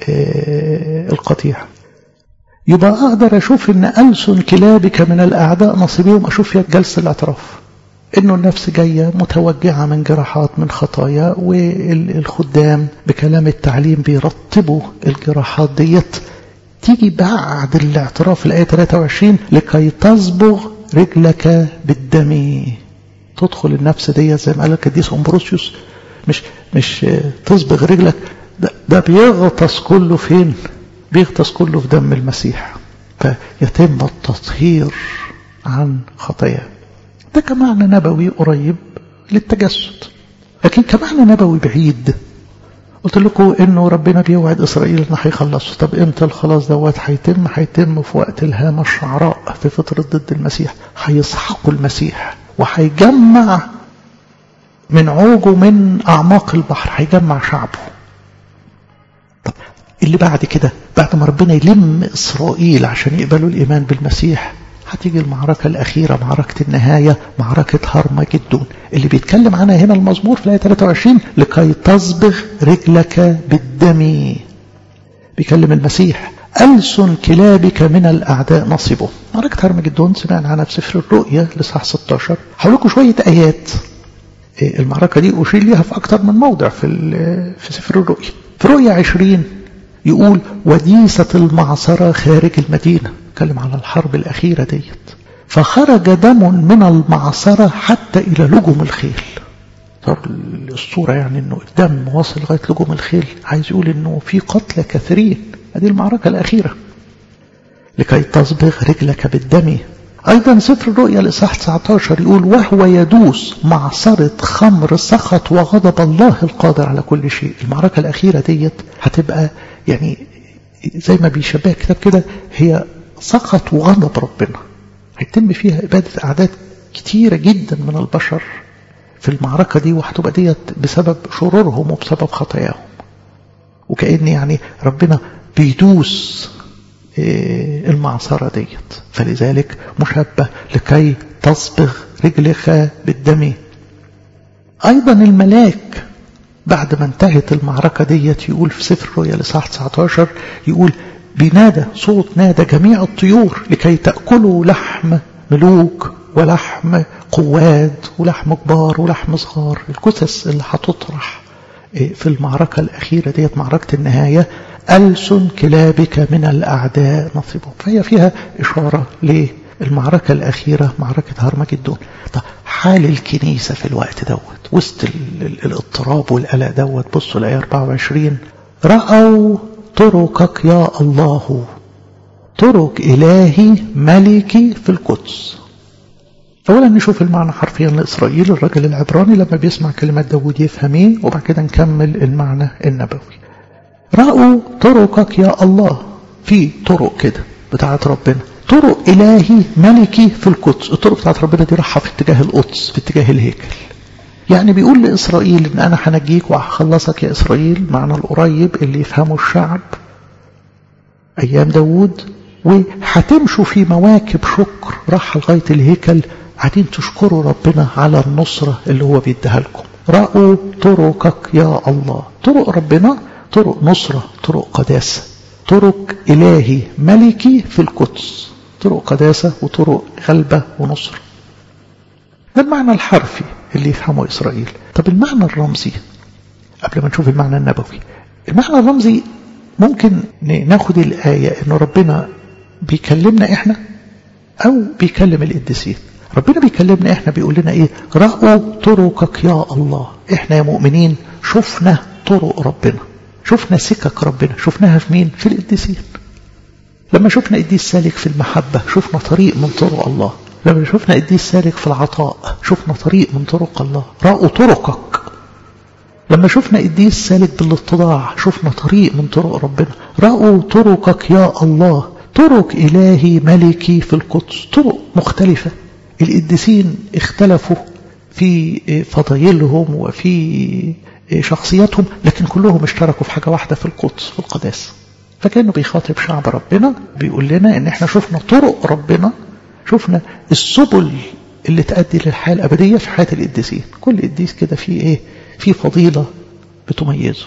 [SPEAKER 1] القطيع. يبقى أقدر أشوف أن ألسن كلابك من الأعداء نصيبهم، أشوف فيها جلسة الاعتراف إنه النفس جاية متوجعة من جراحات من خطايا، والخدام بكلام التعليم بيرتبوا الجراحات ديت. تيجي بعد الاعتراف الآية ثلاثة وعشرين لكي تصبغ رجلك بالدم. تدخل النفس ديت زي ما قال القديس أمبروسيوس، مش مش تصبغ رجلك، ده, ده بيغطس كله فين؟ بيغطس كله في دم المسيح، فيتم التطهير عن خطاياه. ده كمعنى نبوي قريب للتجسد، لكن كمعنى نبوي بعيد. قلت لكم انه ربنا بيوعد اسرائيل انه هيخلصوا. طب امتى الخلاص دوت هيتم؟ هيتم في وقت الهامة الشعراء في فترة ضد المسيح. هيسحقوا المسيح وهيجمع من عوجه من اعماق البحر، هيجمع شعبه. طب اللي بعد كده، بعد ما ربنا يلم إسرائيل عشان يقبلوا الإيمان بالمسيح، هتيجي المعركة الأخيرة، معركة النهاية، معركة هرمجدون اللي بيتكلم عنها هنا المزمور في الآية ثلاثة وعشرين لكي تصبغ رجلك بالدم. بيكلم المسيح. ألسن كلابك من الأعداء نصبه. معركة هرمجدون سمعنا عنها في سفر الرؤيا لصح ستاشر. هقول لكم شوية آيات المعركة دي أشير ليها في أكتر من موضع في في سفر الرؤيا. في رؤيا عشرين يقول وديسة المعصرة خارج المدينة، اتكلم على الحرب الأخيرة ديت. فخرج دم من المعصرة حتى إلى لجم الخيل. صار الصورة يعني إنه الدم واصل لغاية لجم الخيل، عايز يقول إنه في قتلى كثيرين. هذه المعركة الأخيرة. لكي تصبغ رجلك بالدم. أيضا سفر الرؤيا الإصحاح تسعة عشر يقول وهو يدوس معصرة خمر سخط وغضب الله القادر على كل شيء. المعركة الأخيرة ديت هتبقى يعني زي ما بيشبه كتاب كده، هي سخط وغضب ربنا. هيتم فيها إبادة أعداد كتيرة جدا من البشر في المعركة دي، وهتبقى ديت بسبب شرورهم وبسبب خطاياهم. وكأن يعني ربنا بيدوس المعصرة ديت، فلذلك مشبه لكي تصبغ رجلك بالدم. أيضا الملاك بعد ما انتهت المعركة ديت يقول في سفر الرؤيا الإصحاح تسعة عشر يقول بنادى صوت نادى جميع الطيور لكي تأكلوا لحم ملوك ولحم قواد ولحم كبار ولحم صغار. الكسس اللي هتطرح في المعركة الأخيرة ديت معركة النهاية ألسن كلابك من الأعداء نصيبهم. فهي فيها إشارة للمعركة الأخيرة معركة هرمجدون. طب حال الكنيسة في الوقت دوت وسط الاضطراب والقلق دوت، بصوا الآية أربعة وعشرين رأوا طرقك يا الله، طرق إلهي ملكي في القدس. أولا نشوف المعنى حرفيا لإسرائيل الرجل العبراني لما بيسمع كلمة داود يفهم ايه، وبعد كده نكمل المعنى النبوي. رأوا طرقك يا الله، في طرق كده بتاعت ربنا، طرق إلهي ملكي في القدس. الطرق بتاعت ربنا دي راحة في اتجاه القدس، في اتجاه الهيكل. يعني بيقول لإسرائيل إن أنا هنجيك وهخلصك يا إسرائيل، معنى القريب اللي يفهمه الشعب أيام داود، وهتمشوا في مواكب شكر راحة لغاية الهيكل، قاعدين تشكروا ربنا على النصرة اللي هو بيديها لكم. رأوا طرقك يا الله، طرق ربنا طرق نصرة، طرق قداسة، طرق إلهي ملكي في القدس، طرق قداسة وطرق غلبة ونصر. ده المعنى الحرفي اللي يفهمه إسرائيل. طب المعنى الرمزي قبل ما نشوف المعنى النبوي، المعنى الرمزي ممكن ناخد الآية إنه ربنا بيكلمنا إحنا أو بيكلم القديسين. ربنا بيكلمنا إحنا بيقول لنا إيه؟ رأوا طرقك يا الله. إحنا يا مؤمنين شفنا طرق ربنا، شفنا سكك ربنا، شفناها في مين؟ في القديسين. لما شفنا قديس سالك في المحبة شفنا طريق من طرق الله. لما شفنا قديس سالك في العطاء شفنا طريق من طرق الله. رأوا طرقك. لما شفنا قديس سالك بالاتضاع شفنا طريق من طرق ربنا. رأوا طرقك يا الله، طرق إلهي ملكي في القدس. طرق مختلفة، القديسين اختلفوا في فضائلهم وفي شخصياتهم، لكن كلهم اشتركوا في حاجة واحدة في القدس، في القداسة. فكأنه بيخاطب شعب ربنا بيقول لنا ان احنا شفنا طرق ربنا، شفنا السبل اللي تؤدي للحياة الأبدية في حياة القديسين. كل قديس كده فيه ايه؟ في فضيلة بتميزه.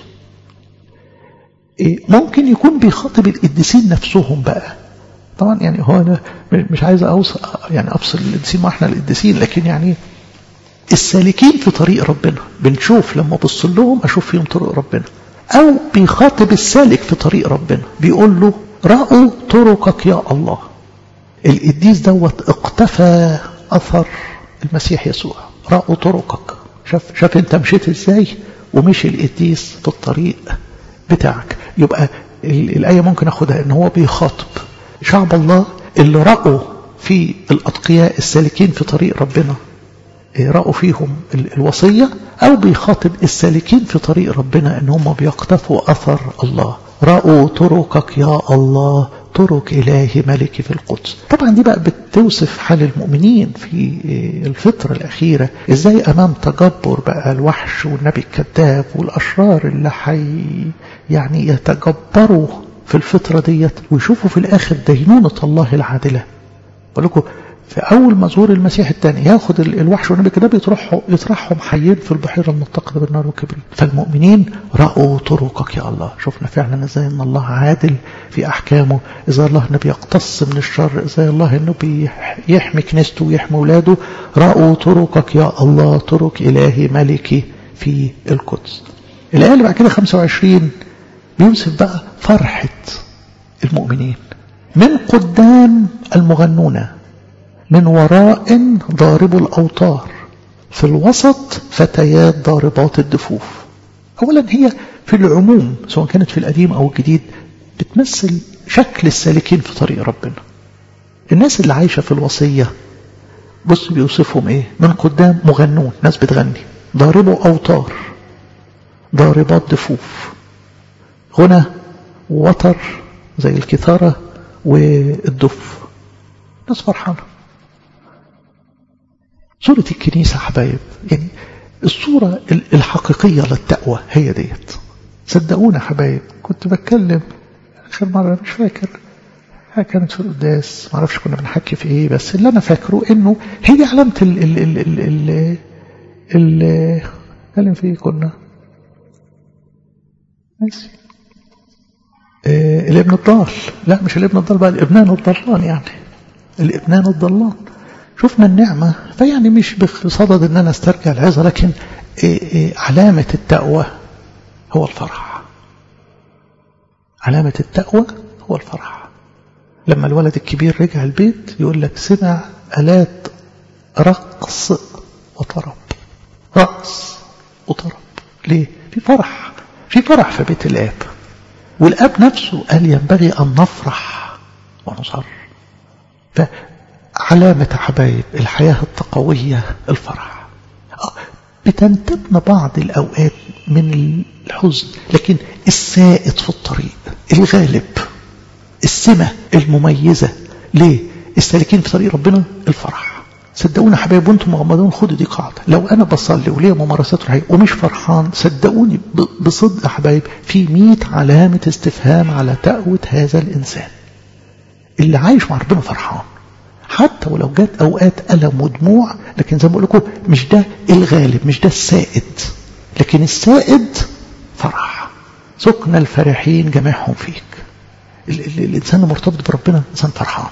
[SPEAKER 1] إيه ممكن يكون بيخاطب القديسين نفسهم بقى. طبعا يعني هو انا مش عايز اوصل يعني افصل القديسين، ما احنا القديسين، لكن يعني السالكين في طريق ربنا بنشوف لما بص لهم اشوف فيهم طرق ربنا. او بيخاطب السالك في طريق ربنا بيقول له رأوا طرقك يا الله. القديس دوت اقتفى اثر المسيح يسوع، رأوا طرقك، شاف شاف انت مشيت ازاي ومشي القديس في الطريق بتاعك. يبقى الآية ممكن اخدها ان هو بيخاطب شعب الله اللي رأوا في الأتقياء السالكين في طريق ربنا، رأوا فيهم الوصية، أو بيخاطب السالكين في طريق ربنا إن هم بيقتفوا أثر الله. رأوا طرقك يا الله، طرق إلهي ملكي في القدس. طبعا دي بقى بتوصف حال المؤمنين في الفترة الأخيرة، إزاي أمام تجبر بقى الوحش والنبي الكذاب والأشرار اللي حي يعني يتجبروا في الفترة ديت ويشوفوا في الآخر دينونة الله العادلة. بقول لكم في أول ما ظهور المسيح الثاني ياخد الوحش والنبي كده بيطرحهم يطرحهم حيين في البحيرة المتقدة بالنار والكبريت. فالمؤمنين رأوا طرقك يا الله. شفنا فعلا ازاي ان الله عادل في أحكامه، ازاي الله انه بيقتص من الشر، ازاي الله انه بيحمي كنيسته ويحمي ولاده. رأوا طرقك يا الله، طرق إلهي ملكي في القدس. الآية اللي بعد كده خمسة وعشرين بيوصف بقى فرحة المؤمنين. من قدام المغنون، من وراء ضارب الأوتار، في الوسط فتيات ضاربات الدفوف. أولا هي في العموم سواء كانت في القديم أو الجديد بتمثل شكل السالكين في طريق ربنا. الناس اللي عايشة في الوصية بص بيوصفهم ايه؟ من قدام مغنون، ناس بتغني، ضاربوا أوتار، ضاربات دفوف، غنى ووتر زي الكثارة والدف، ناس فرحانة. صورة الكنيسة حبايب، يعني الصورة الحقيقية للتقوى هي ديت. صدقونا حبايب، كنت بتكلم آخر مرة مش فاكر كانت في القداس، معرفش كنا بنحكي في ايه، بس اللي انا فاكره انه هي علامة ال ال ال ال ال ال اتكلم في ايه كنا ماشي آه الابن الضال، لا مش الابن الضال بقى، الابنان الضلان، يعني الابنان الضلان. شفنا النعمة، فيعني مش بصدد ان انا استرجع العظة، لكن آه آه علامة التقوى هو الفرح. علامة التقوى هو الفرح. لما الولد الكبير رجع البيت يقول لك سمع آلات رقص وطرب، رقص وطرب. ليه؟ في فرح، في فرح في بيت الآب. والآب نفسه قال ينبغي أن نفرح ونصر. فعلامة حبايب الحياة التقوية الفرح. بتنتبنا بعض الأوقات من الحزن، لكن السائد في الطريق الغالب، السمة المميزة ليه السالكين في طريق ربنا الفرح. صدقوني حبايب وانتم مغمضون خدوا دي قاعدة، لو انا بصلي وليه ممارسات روحية ومش فرحان، صدقوني بصدق حبايب في مئة علامة استفهام على تقوى هذا الانسان. اللي عايش مع ربنا فرحان حتى ولو جات اوقات ألم ودموع، لكن زي ما بقول لكم مش ده الغالب، مش ده السائد، لكن السائد فرح. سكن الفرحين جميعهم فيك. الإنسان المرتبط بربنا إنسان فرحان.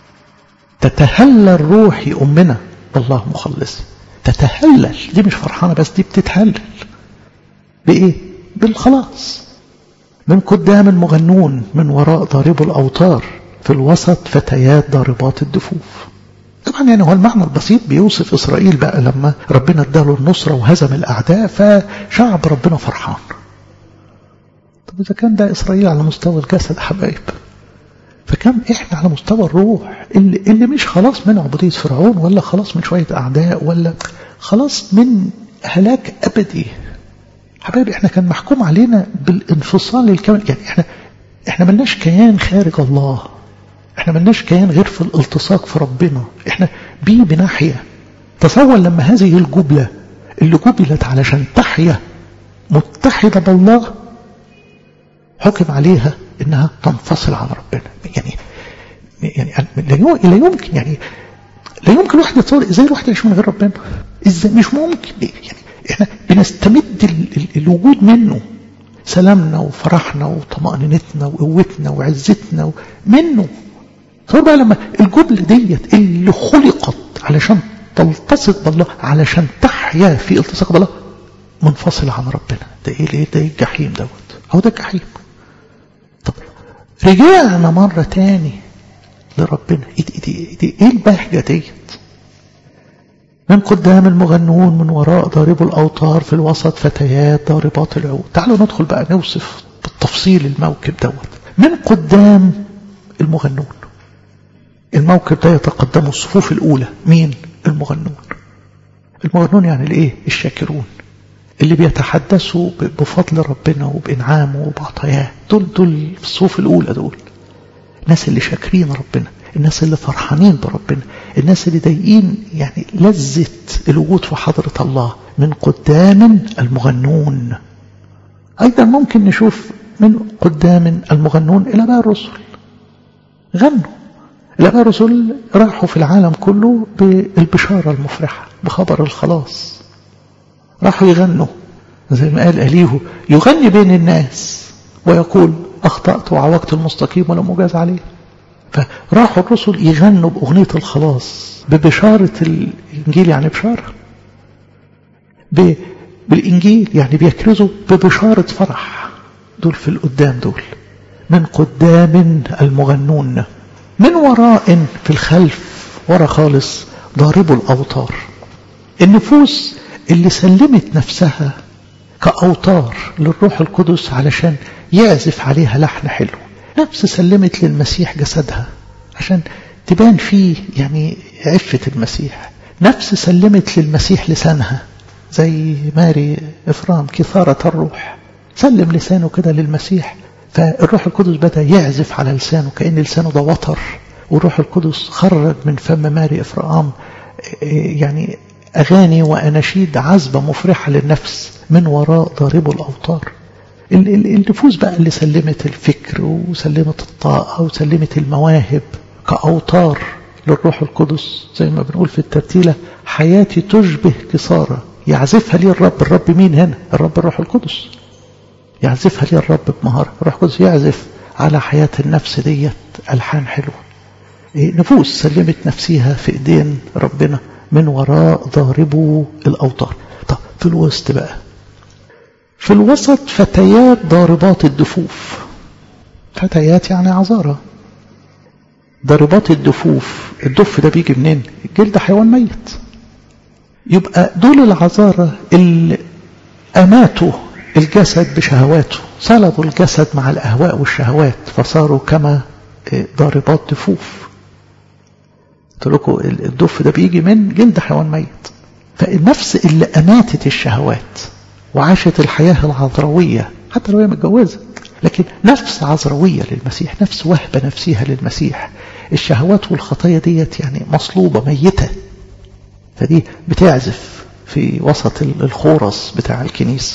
[SPEAKER 1] تتهلل روحي أمنا بالله مخلص، تتهلل، دي مش فرحانة بس، دي بتتهلل بإيه؟ بالخلاص. من قدام المغنون، من وراء ضارب الأوتار، في الوسط فتيات ضاربات الدفوف. طبعا يعني هو المعنى البسيط بيوصف إسرائيل بقى لما ربنا اداله النصرة وهزم الأعداء، فشعب ربنا فرحان. طب إذا كان ده إسرائيل على مستوى الجسد حبايب، فكم إحنا على مستوى الروح اللي, اللي مش خلاص من عبودية فرعون، ولا خلاص من شوية أعداء، ولا خلاص من هلاك أبدي. حبايب إحنا كان محكوم علينا بالانفصال الكامل. يعني إحنا إحنا ملناش كيان خارج الله، إحنا ملناش كيان غير في الالتصاق في ربنا. إحنا بيه بناحية. تصور لما هذه الجبلة اللي جبلت علشان تحيا متحدة بالله حكم عليها انها تنفصل عن ربنا. يعني يعني لا يمكن، يعني لا يمكن الواحد يتصور ازاي الواحد يعيش من غير ربنا، ازاي؟ مش ممكن. يعني احنا بنستمد الوجود منه، سلامنا وفرحنا وطمأنينتنا وقوتنا وعزتنا منه. تصور بقى لما الجبل ديت اللي خلقت علشان تلتصق بالله، علشان تحيا في التصاق بالله، منفصل عن ربنا. ده ايه ليه؟ ده الجحيم دوت، هو ده الجحيم. طب رجعنا مرة تاني لربنا، ايه دي دي ايه البهجة ديت؟ من قدام المغنون، من وراء ضارب الأوتار، في الوسط فتيات ضاربات العود. تعالوا ندخل بقى نوصف بالتفصيل الموكب دوت. من قدام المغنون، الموكب ده يتقدم الصفوف الأولى. مين؟ المغنون. المغنون يعني الايه؟ الشاكرون، اللي بيتحدثوا بفضل ربنا وبإنعامه وبعطاياه. دول دول في الصفوف الأولى، دول الناس اللي شاكرين ربنا، الناس اللي فرحانين بربنا، الناس اللي ضايقين يعني لذة الوجود في حضرة الله. من قدام المغنون. أيضا ممكن نشوف من قدام المغنون إلى بقى الرسل غنوا. الآباء الرسل راحوا في العالم كله بالبشارة المفرحة بخبر الخلاص، راحوا يغنوا زي ما قال أليه يغني بين الناس ويقول أخطأت وعوجت المستقيم ولم أجاز عليه. فراحوا الرسل يغنوا بأغنية الخلاص ببشارة الإنجيل، يعني بشارة بالإنجيل، يعني بيكرزوا ببشارة فرح. دول في القدام، دول من قدام المغنون، من وراء في الخلف ورا خالص ضاربوا الأوتار. النفوس اللي سلمت نفسها كأوتار للروح القدس علشان يعزف عليها لحن حلو، نفس سلمت للمسيح جسدها عشان تبان فيه يعني عفة المسيح، نفس سلمت للمسيح لسانها زي ماري إفرام كثارة الروح، سلم لسانه كده للمسيح، فالروح القدس بدأ يعزف على لسانه كأن لسانه ده وتر، والروح القدس خرج من فم ماري إفرام يعني أغاني وأناشيد عذبة مفرحة للنفس من وراء ضاربوا الأوتار. النفوس بقى اللي سلمت الفكر وسلمت الطاقة وسلمت المواهب كأوتار للروح القدس، زي ما بنقول في الترتيلة حياتي تشبه كسارة يعزفها لي الرب. الرب مين هنا؟ الرب الروح القدس، يعزفها لي الرب بمهارة. الروح القدس يعزف على حياة النفس ديت ألحان حلوة. نفوس سلمت نفسها في ايدين ربنا من وراء ضاربوا الأوتار. طب في الوسط بقى، في الوسط فتيات ضاربات الدفوف. فتيات يعني عذارى. ضاربات الدفوف، الدف ده بيجي منين؟ الجلد حيوان ميت. يبقى دول العذارى اللي أماتوا الجسد بشهواته، صلبوا الجسد مع الأهواء والشهوات فصاروا كما ضاربات دفوف. قلت لكم الدف ده بيجي من جلد حيوان ميت. فالنفس اللي أماتت الشهوات وعاشت الحياة العذروية حتى لو هي متجوزة، لكن نفس عذروية للمسيح، نفس وهبة نفسها للمسيح. الشهوات والخطايا ديت يعني مصلوبة ميتة، فدي بتعزف في وسط الخورس بتاع الكنيسة.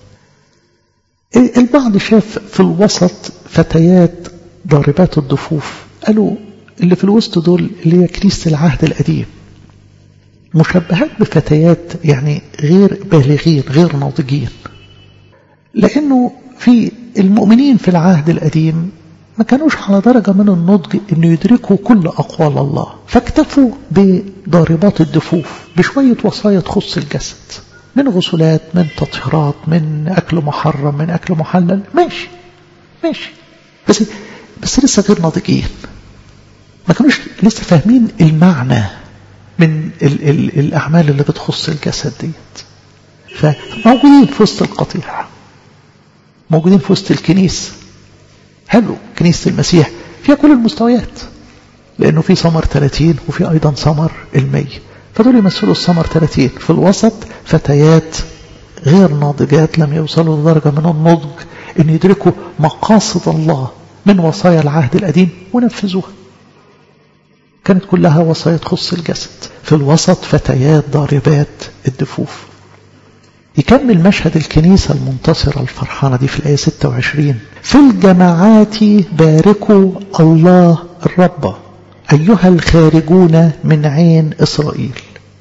[SPEAKER 1] البعض شاف في الوسط فتيات ضاربات الضفوف، قالوا اللي في الوسط دول اللي هي كنيسة العهد القديم، مشبهات بفتيات يعني غير بالغين غير ناضجين، لأنه في المؤمنين في العهد القديم ما كانوش على درجة من النضج أن يدركوا كل أقوال الله، فاكتفوا بضاربات الدفوف بشوية وصايا تخص الجسد، من غسلات، من تطهيرات، من أكل محرم، من أكل محلل، ماشي ماشي، بس بس لسه غير ناضجين، ما كانوش لسه فاهمين المعنى من ال ال الأعمال اللي بتخص الجسد ديت. فموجودين في وسط القطيع، موجودين في وسط الكنيسة. حلو، كنيسة المسيح فيها كل المستويات، لأنه في ثمر ثلاثين وفي أيضا ثمر المية، فدول يمثلوا الثمر ثلاثين. في الوسط فتيات غير ناضجات لم يوصلوا لدرجة من النضج أن يدركوا مقاصد الله من وصايا العهد القديم ونفذوها، كانت كلها وصايا تخص الجسد. في الوسط فتيات ضاربات الدفوف. يكمل مشهد الكنيسة المنتصرة الفرحانة دي في الآية ستة وعشرين: في الجماعات باركوا الله الرب أيها الخارجون من عين إسرائيل.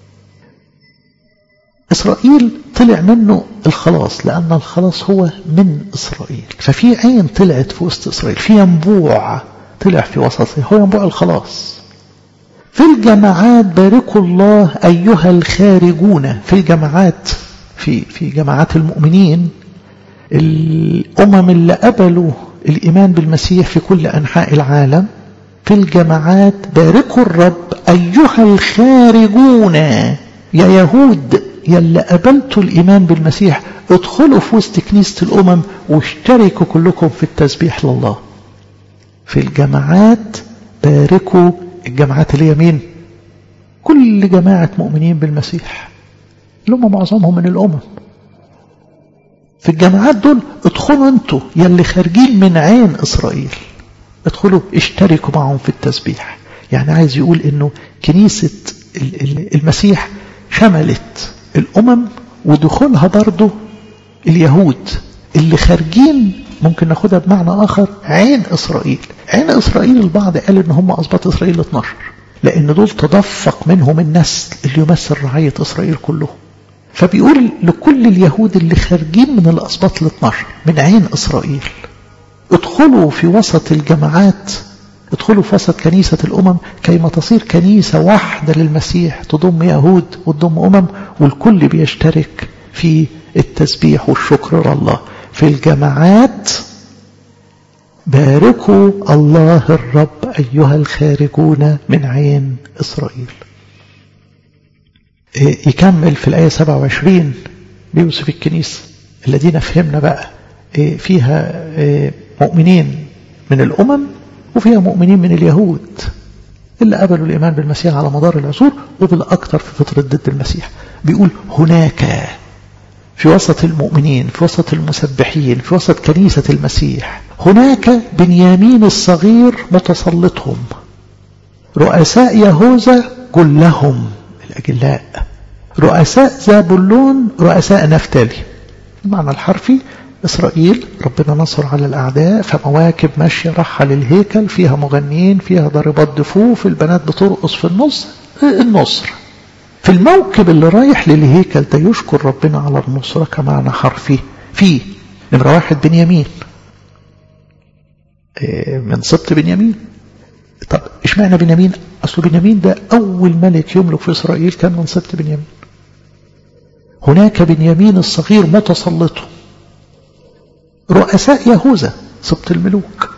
[SPEAKER 1] إسرائيل طلع منه الخلاص، لأن الخلاص هو من إسرائيل، ففي عين طلعت في وسط إسرائيل، في ينبوع طلع في وسطه، هو ينبوع الخلاص. في الجماعات باركوا الله أيها الخارجون. في الجماعات، في في جماعات المؤمنين، الأمم اللي قبلوا الإيمان بالمسيح في كل أنحاء العالم، في الجماعات باركوا الرب أيها الخارجون. يا يهود يا اللي قبلتوا الإيمان بالمسيح، ادخلوا في وسط كنيسة الأمم واشتركوا كلكم في التسبيح لله. في الجماعات باركوا، الجماعات اللي هي مين؟ كل جماعة مؤمنين بالمسيح اللي هم معظمهم من الأمم. في الجماعات دول ادخلوا انتوا يا اللي خارجين من عين إسرائيل، ادخلوا اشتركوا معهم في التسبيح. يعني عايز يقول انه كنيسة المسيح شملت الأمم ودخولها برضو اليهود اللي خارجين ممكن ناخدها بمعنى آخر عين إسرائيل. عين إسرائيل البعض قال إن هم أسباط إسرائيل اثناشر، لأن دول تدفق منهم النسل اللي يمثل رعية إسرائيل كلهم. فبيقول لكل اليهود اللي خارجين من الأسباط الاثناشر من عين إسرائيل، ادخلوا في وسط الجماعات، ادخلوا في وسط كنيسة الأمم كيما تصير كنيسة واحدة للمسيح تضم يهود وتضم أمم، والكل بيشترك في التسبيح والشكر لله. في الجماعات باركوا الله الرب أيها الخارجون من عين إسرائيل. يكمل في الآية سبعة وعشرين بيوصف الكنيسة الذين فهمنا بقى فيها مؤمنين من الأمم وفيها مؤمنين من اليهود اللي قبلوا الإيمان بالمسيح على مدار العصور وبالأكثر في فترة ضد المسيح. بيقول هناك في وسط المؤمنين، في وسط المسبحين، في وسط كنيسة المسيح، هناك بنيامين الصغير متسلطهم، رؤساء يهوذا جلهم الأجلاء، رؤساء زابلون، رؤساء نفتالي. المعنى الحرفي إسرائيل ربنا نصر على الأعداء، فمواكب ماشية راحة للهيكل فيها مغنيين، فيها ضربات دفوف، البنات بترقص في النص، النصر. في الموكب اللي رايح للهيكل ده يشكر ربنا على النصرة كمعنى حرفي. فيه نمرة واحد بنيامين من سبط بنيامين. طب إيش معنى بنيامين؟ أصل بنيامين ده أول ملك يملك في إسرائيل كان من سبط بنيامين. هناك بنيامين الصغير متسلطه، رؤساء يهوذا سبط الملوك.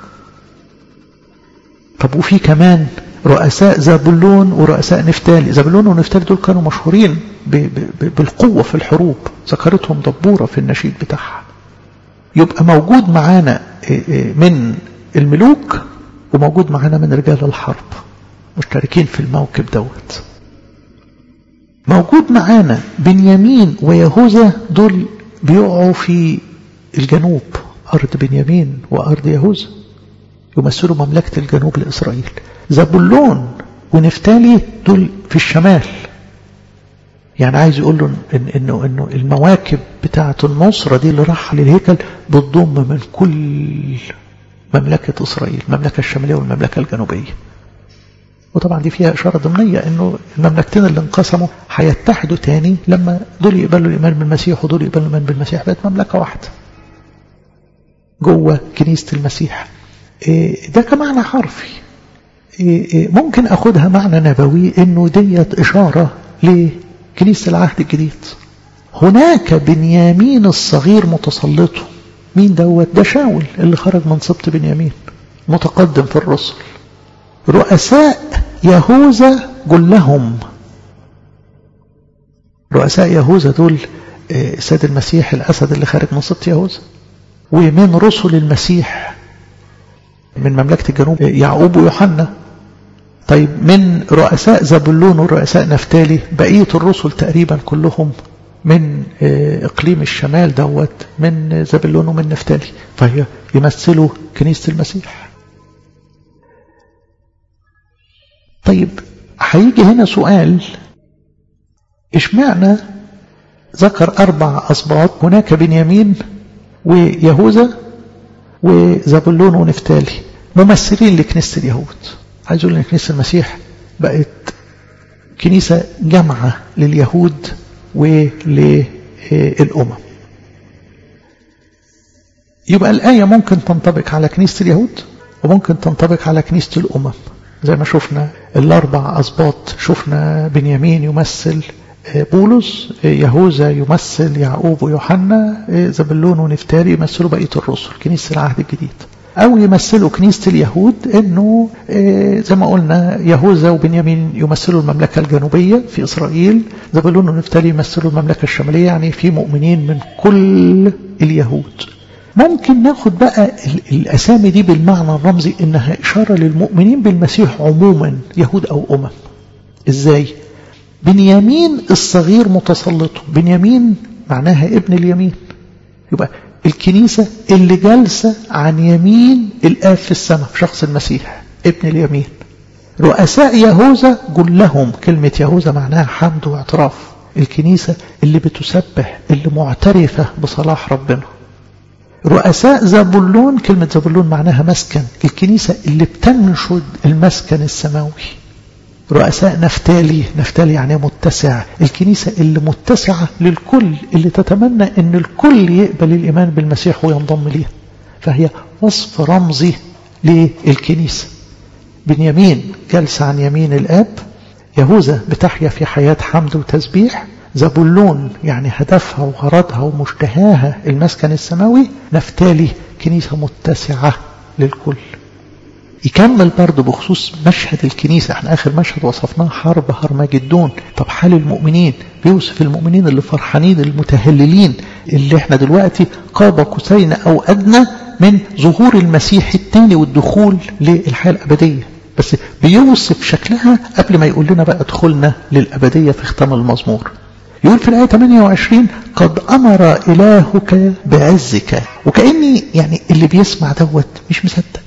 [SPEAKER 1] طب وفي كمان رؤساء زابلون ورؤساء نفتالي. زابلون ونفتالي دول كانوا مشهورين بالقوة في الحروب، ذكرتهم دبورة في النشيد بتاعها. يبقى موجود معانا من الملوك وموجود معانا من رجال الحرب مشتركين في الموكب دوت. موجود معانا بنيامين ويهوذا، دول بيقعوا في الجنوب، أرض بنيامين وأرض يهوذا، يمثلوا مملكة الجنوب لإسرائيل. زبولون ونفتالي دول في الشمال. يعني عايز يقول له إن إنه إنه المواكب بتاعة النصرة دي اللي راح للهيكل بتضم من كل مملكة إسرائيل، المملكة الشمالية والمملكة الجنوبية. وطبعا دي فيها إشارة ضمنية إنه المملكتين اللي انقسموا هيتحدوا تاني لما دول يقبلوا الإيمان بالمسيح ودول يقبلوا الإيمان بالمسيح، بقت مملكة واحدة جوه كنيسة المسيح. ده كمعنى حرفي. ممكن أخدها معنى نبوي إنه ديت إشارة لكنيسة العهد الجديد. هناك بنيامين الصغير متسلطه. مين دوت؟ ده شاول اللي خرج من سبط بنيامين، متقدم في الرسل. رؤساء يهوذا جلهم. رؤساء يهوذا دول سيد المسيح الأسد اللي خارج من سبط يهوذا. ومن رسل المسيح من مملكة الجنوب يعقوب ويوحنا. طيب من رؤساء زبولون ورؤساء نفتالي بقية الرسل تقريبا كلهم من إقليم الشمال دوت، من زبولون ومن نفتالي، فهي يمثلوا كنيسة المسيح. طيب هيجي هنا سؤال، إيش معنى ذكر أربع أسباط؟ هناك بنيامين ويهوذا وزبولون ونفتالي ممثلين لكنيسة اليهود. عايز أقول إن كنيسة المسيح بقت كنيسة جامعة لليهود وللأمم. يبقى الآية ممكن تنطبق على كنيسة اليهود وممكن تنطبق على كنيسة الأمم. زي ما شفنا الأربع أسباط، شفنا بنيامين يمثل بولس، يهوذا يمثل يعقوب ويوحنا، زبولون ونفتالي يمثلوا بقية الرسل كنيسة العهد الجديد. أو يمثلوا كنيسة اليهود إنه زي ما قلنا يهوذا وبنيامين يمثلوا المملكة الجنوبية في إسرائيل، زبولون ونفتالي يمثلوا المملكة الشمالية، يعني في مؤمنين من كل اليهود. ممكن ناخد بقى الأسامي دي بالمعنى الرمزي إنها إشارة للمؤمنين بالمسيح عموما، يهود أو أمم. إزاي؟ بنيامين الصغير متسلطه. بنيامين معناها ابن اليمين، يبقى الكنيسة اللي جالسة عن يمين الآب في السماء في شخص المسيح ابن اليمين. رؤساء يهوذا جلهم، كلمة يهوذا معناها حمد واعتراف، الكنيسة اللي بتسبح، اللي معترفة بصلاح ربنا. رؤساء زبولون، كلمة زبولون معناها مسكن، الكنيسة اللي بتنشد المسكن السماوي. رؤساء نفتالي، نفتالي يعني متسع، الكنيسة اللي متسعة للكل، اللي تتمنى ان الكل يقبل الإيمان بالمسيح وينضم ليه. فهي وصف رمزي للكنيسة. بنيامين جلس عن يمين الآب، يهوذا بتحيا في حياة حمد وتسبيح، زبولون يعني هدفها وغرضها ومشتهاها المسكن السماوي، نفتالي كنيسة متسعة للكل. يكمل برضه بخصوص مشهد الكنيسة، احنا آخر مشهد وصفناه حرب هرمجدون. طب حال المؤمنين، بيوصف المؤمنين اللي فرحانين المتهللين، اللي احنا دلوقتي قاب قوسين أو أدنى من ظهور المسيح الثاني والدخول للحياة الأبدية، بس بيوصف شكلها قبل ما يقول لنا بقى ادخلنا للأبدية في ختام المزمور. يقول في الآية ثمانية وعشرين قد أمر إلهك بعزك. وكأني يعني اللي بيسمع دوت مش مصدق،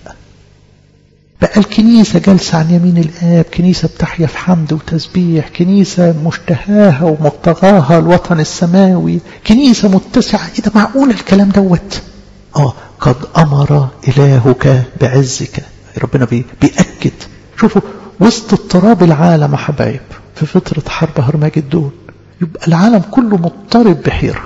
[SPEAKER 1] بقى الكنيسة جالسة عن يمين الآب، كنيسة بتحيا في حمد وتسبيح، كنيسة مشتهاها ومبتغاها الوطن السماوي، كنيسة متسعة. إيه ده معقول الكلام دوت؟ آه قد أمر إلهك بعزك. ربنا بي بيأكد. شوفوا وسط اضطراب العالم يا حبايب في فترة حرب هرمجدون، يبقى العالم كله مضطرب بحيرة،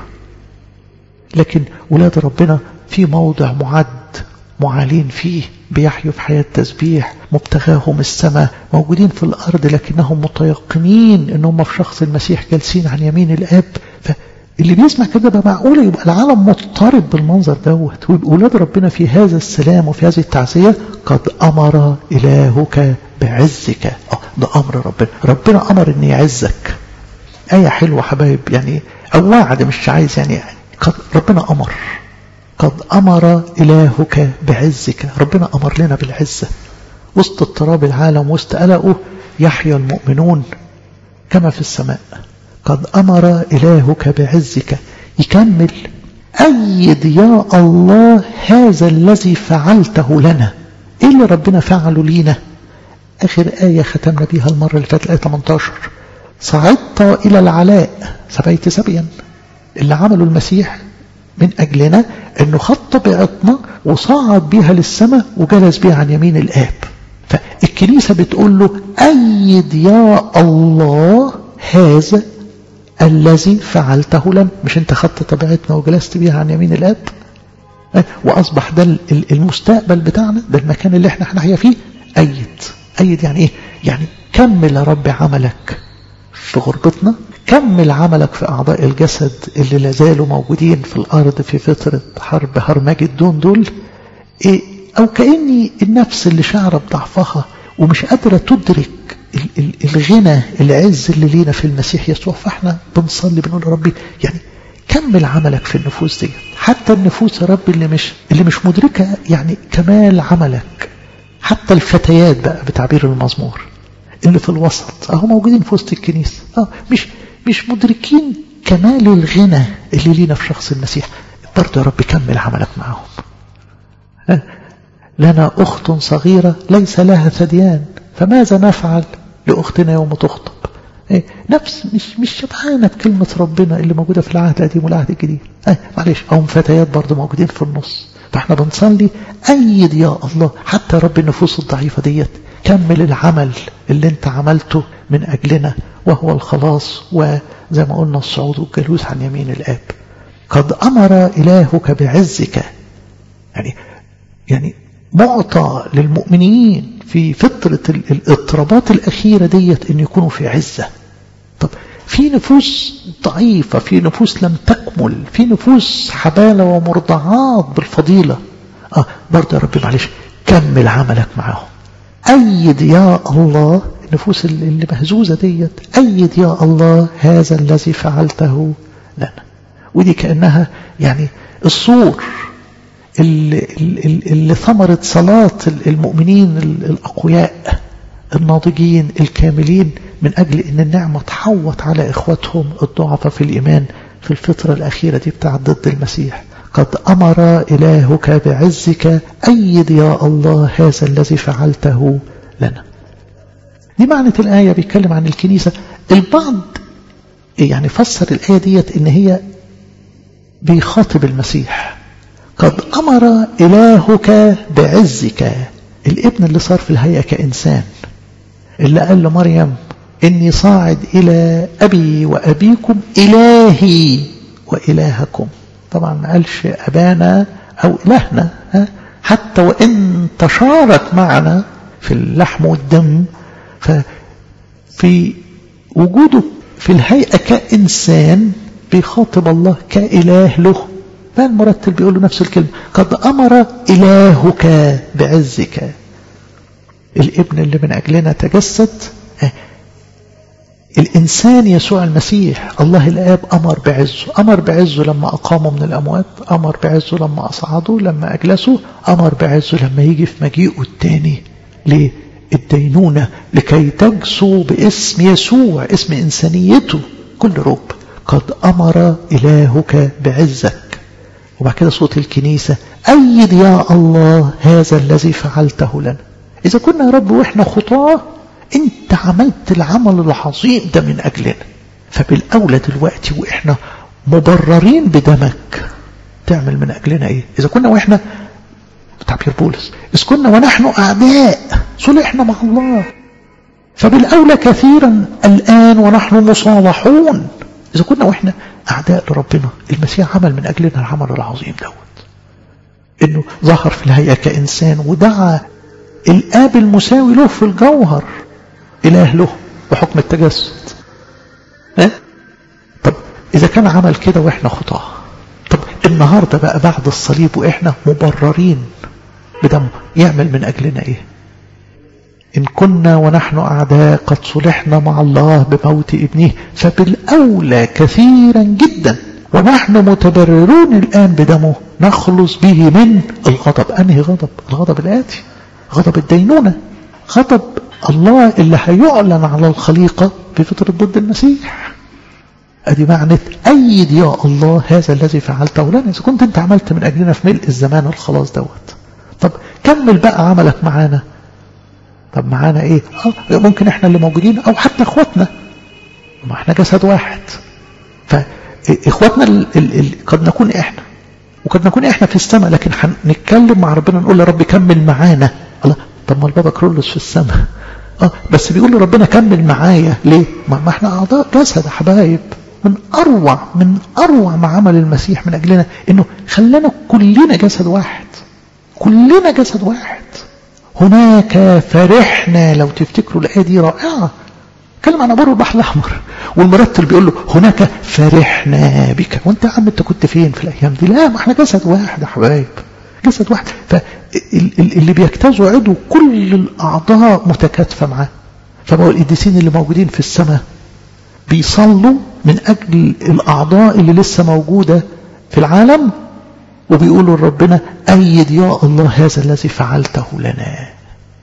[SPEAKER 1] لكن ولاد ربنا في موضع معد معالين فيه، بيحيوا في حياة تسبيح، مبتغاهم السماء، موجودين في الأرض لكنهم متيقنين أنهم في شخص المسيح جالسين عن يمين الآب. فاللي بيسمع كده بقى معقولة يبقى العالم مضطرب بالمنظر دوت، ويبقى ولاد ربنا في هذا السلام وفي هذه التعزية. قد أمر إلهك بعزك. اه ده أمر ربنا، ربنا أمر أن يعزك. آية حلوة حبايب يعني، أو وعد مش عايز يعني، قد ربنا أمر، قد أمر إلهك بعزك. ربنا أمر لنا بالعزة وسط اضطراب العالم، وسط قلقه يحيا المؤمنون كما في السماء. قد أمر إلهك بعزك. يكمل أيد يا الله هذا الذي فعلته لنا. إيه اللي ربنا فعله لينا؟ آخر آية ختمنا بيها المرة اللي فاتت، آية ثمانية عشر صعدت إلى العلاء سبيت سبيا. اللي عمله المسيح من أجلنا أنه خد طبيعتنا وصعد بها للسماء وجلس بها عن يمين الآب. فالكنيسة بتقول له أيد يا الله هذا الذي فعلته لنا. مش أنت خدت طبيعتنا وجلست بها عن يمين الآب وأصبح ده المستقبل بتاعنا، ده المكان اللي احنا نحيا فيه. أيد أيد يعني إيه؟ يعني كمل يا رب عملك في غربتنا، كمل عملك في أعضاء الجسد اللي لازالوا موجودين في الأرض في فترة حرب هرمجدون دول. إيه أو كأني النفس اللي شعر بضعفها ومش قادرة تدرك الغنى العز اللي لينا في المسيح يسوع، فاحنا بنصلي بنقول يا ربي يعني كمل عملك في النفوس دي، حتى النفوس يا رب اللي مش اللي مش مدركة يعني كمال عملك، حتى الفتيات بقى بتعبير المزمور اللي في الوسط اهو موجودين في وسط الكنيسة، اه مش مش مدركين كمال الغنى اللي لينا في شخص المسيح. برضه يا رب كمل عملك معهم. آه. لنا أخت صغيرة ليس لها ثديان، فماذا نفعل لأختنا يوم تخطب؟ إيه؟ نفس مش مش شبعانة بكلمة ربنا اللي موجودة في العهد القديم والعهد الجديد. آه. معلش هم فتيات برضه موجودين في النص، فاحنا بنصلي أيد يا الله حتى رب النفوس الضعيفة ديت، كمل العمل اللي انت عملته من أجلنا وهو الخلاص، وزي ما قلنا الصعود والجلوس عن يمين الآب. قد أمر إلهك بعزك. يعني يعني معطى للمؤمنين في فترة الاضطرابات الأخيرة ديت أن يكونوا في عزة. طب في نفوس ضعيفة، في نفوس لم تكمل، في نفوس حبالة ومرضعات بالفضيلة، آه برضه يا رب معلش كمل عملك معهم. أيد يا الله النفوس اللي مهزوزة ديت، أيد يا الله هذا الذي فعلته لنا. ودي كأنها يعني الصور اللي, اللي, اللي ثمرت صلاة المؤمنين الأقوياء الناضجين الكاملين من أجل أن النعمة تحوط على إخوتهم الضعفاء في الإيمان في الفترة الأخيرة دي بتاع ضد المسيح. قد أمر إلهك بعزك أيد يا الله هذا الذي فعلته لنا. دي معنى الآية بيتكلم عن الكنيسة. البعض يعني فسر الآية ديت إن هي بيخاطب المسيح. قد أمر إلهك بعزك. الابن اللي صار في الهيئة كإنسان، اللي قال لمريم إني صاعد إلى أبي وأبيكم إلهي وإلهكم. طبعا ما قالش أبانا أو إلهنا، حتى وإن تشارك معنا في اللحم والدم، ففي وجوده في الهيئة كإنسان بيخاطب الله كإله له. فالمرتل بيقول له نفس الكلمة، قد أمر إلهك بعزك. الابن اللي من أجلنا تجسد، الإنسان يسوع المسيح، الله الآب أمر بعزه. أمر بعزه لما أقامه من الأموات، أمر بعزه لما أصعده، لما أجلسه، أمر بعزه لما يجي في مجيئه الثاني للدينونة، لكي تجسوا باسم يسوع، اسم إنسانيته كل رب. قد أمر إلهك بعزك. وبعد كده صوت الكنيسة، أيد يا الله هذا الذي فعلته لنا. إذا كنا يا رب وإحنا خطاة، أنت عملت العمل العظيم ده من أجلنا، فبالأولى دلوقتي وإحنا مبررين بدمك تعمل من أجلنا إيه؟ إذا كنا وإحنا تعبير بولس، إذا كنا ونحن أعداء صلحنا مع الله، فبالأولى كثيرا الآن ونحن مصالحون. إذا كنا وإحنا أعداء لربنا، المسيح عمل من أجلنا العمل العظيم دوت، إنه ظهر في الهيئة كإنسان ودعا الآب المساوي له في الجوهر إله له بحكم التجسد. ها؟ طب إذا كان عمل كده وإحنا خطاه، طب النهاردة بقى بعد الصليب وإحنا مبررين بدمه يعمل من أجلنا إيه؟ إن كنا ونحن أعداء قد صلحنا مع الله بموت ابنه، فبالأولى كثيرا جدا ونحن متبررون الآن بدمه نخلص به من الغضب. أنهي غضب؟ الغضب الآتي، غضب الدينونة، غضب الله اللي هيعلن على الخليقة بفترة ضد المسيح. أدي معنى أيد يا الله هذا الذي فعلته لنا. إذا كنت أنت عملت من أجلنا في ملء الزمان الخلاص دوت، طب كمل بقى عملك معانا. طب معانا إيه؟ آه ممكن إحنا اللي موجودين أو حتى إخواتنا، ما إحنا جسد واحد، فإخواتنا ال ال ال قد نكون إحنا وقد نكون إحنا في السماء، لكن هنتكلم مع ربنا نقول يا رب كمل معانا. الله، طب ما البابا كرولوس في السماء، اه بس بيقول له ربنا كمل معايا ليه؟ ما احنا اعضاء جسد يا حبايب. من اروع من اروع ما عمل المسيح من اجلنا انه خلانا كلنا جسد واحد، كلنا جسد واحد. هناك فرحنا، لو تفتكروا الايه دي رائعه، كلم عن عبور البحر الاحمر والمرتل بيقول له هناك فرحنا بك. وانت يا عم انت كنت فين في الايام دي؟ لا، ما احنا جسد واحد يا حبايب، جسد واحد. فاللي بيجتازوا عضو كل الأعضاء متكاتفة معاه. فبقوا القديسين اللي موجودين في السماء بيصلوا من أجل الأعضاء اللي لسه موجودة في العالم، وبيقولوا لربنا أيد يا الله هذا الذي فعلته لنا.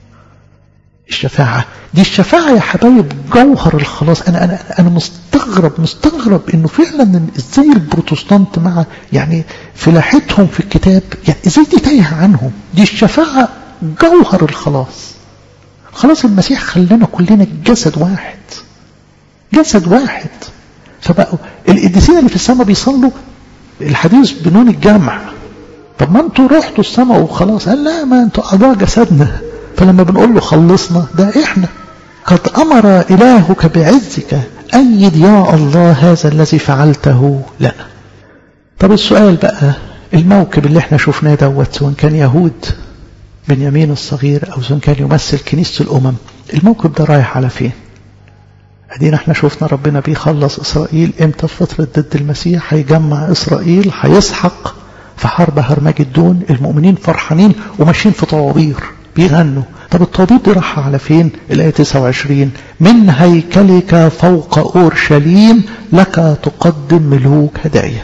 [SPEAKER 1] الشفاعة دي، الشفاعة يا حبايب جوهر الخلاص. أنا أنا أنا مستغرب مستغرب إنه فعلا إزاي البروتستانت مع يعني فلاحتهم في الكتاب، يعني إزاي دي تايهة عنهم. دي الشفاعة جوهر الخلاص. خلاص المسيح خلانا كلنا جسد واحد، جسد واحد. فبقوا القديسين اللي في السماء بيصلوا الحديث بنون الجمع. طب ما انتوا رحتوا السماء وخلاص. قال لا، ما انتوا أعضاء جسدنا. فلما بنقول له خلصنا، ده احنا. قد أمر إلهك بعزك أيد يا الله هذا الذي فعلته لنا. طب السؤال بقى، الموكب اللي احنا شفناه دوت، سواء كان يهود بنيامين الصغير أو سواء كان يمثل كنيسة الأمم، الموكب ده رايح على فين؟ ادينا احنا شفنا ربنا بيخلص إسرائيل امتى؟ في فترة ضد المسيح هيجمع إسرائيل، هيسحق في حرب هرمجدون. المؤمنين فرحانين وماشيين في طوابير بيغنوا. طب الطوابير دي راح على فين؟ الآية تسعة وعشرين، من هيكلك فوق أورشليم لك تقدم ملوك هدايا.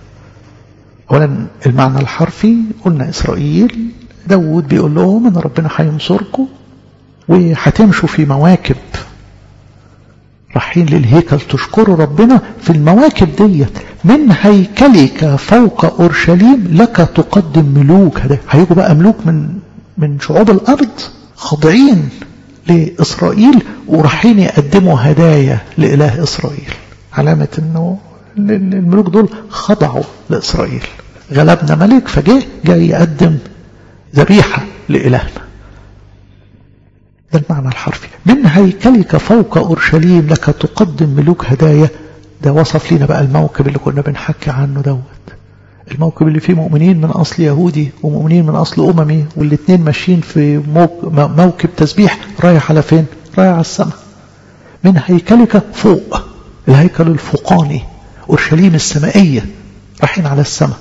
[SPEAKER 1] أولا المعنى الحرفي قلنا إسرائيل، داود بيقول لهم ان ربنا هينصركم وهتمشوا في مواكب رايحين للهيكل تشكروا ربنا في المواكب ديت. من هيكلك فوق أورشليم لك تقدم ملوك هدايا. هيجوا بقى ملوك من من شعوب الأرض خاضعين لإسرائيل ورايحين يقدموا هدايا لإله إسرائيل، علامة أنه الملوك دول خضعوا لإسرائيل. غلبنا ملك فجه جاي يقدم ذبيحة لإلهنا. ده المعنى الحرفي. من هيكلك فوق أورشليم لك تقدم ملوك هدايا. ده وصف لنا بقى الموكب اللي كنا بنحكي عنه دوت، الموكب اللي فيه مؤمنين من أصل يهودي ومؤمنين من أصل أممي، والاثنين ماشيين في موكب تسبيح رايح على فين؟ رايح على السماء. من هيكلك فوق، الهيكل الفوقاني، أورشليم السمائية، رايحين على السماء.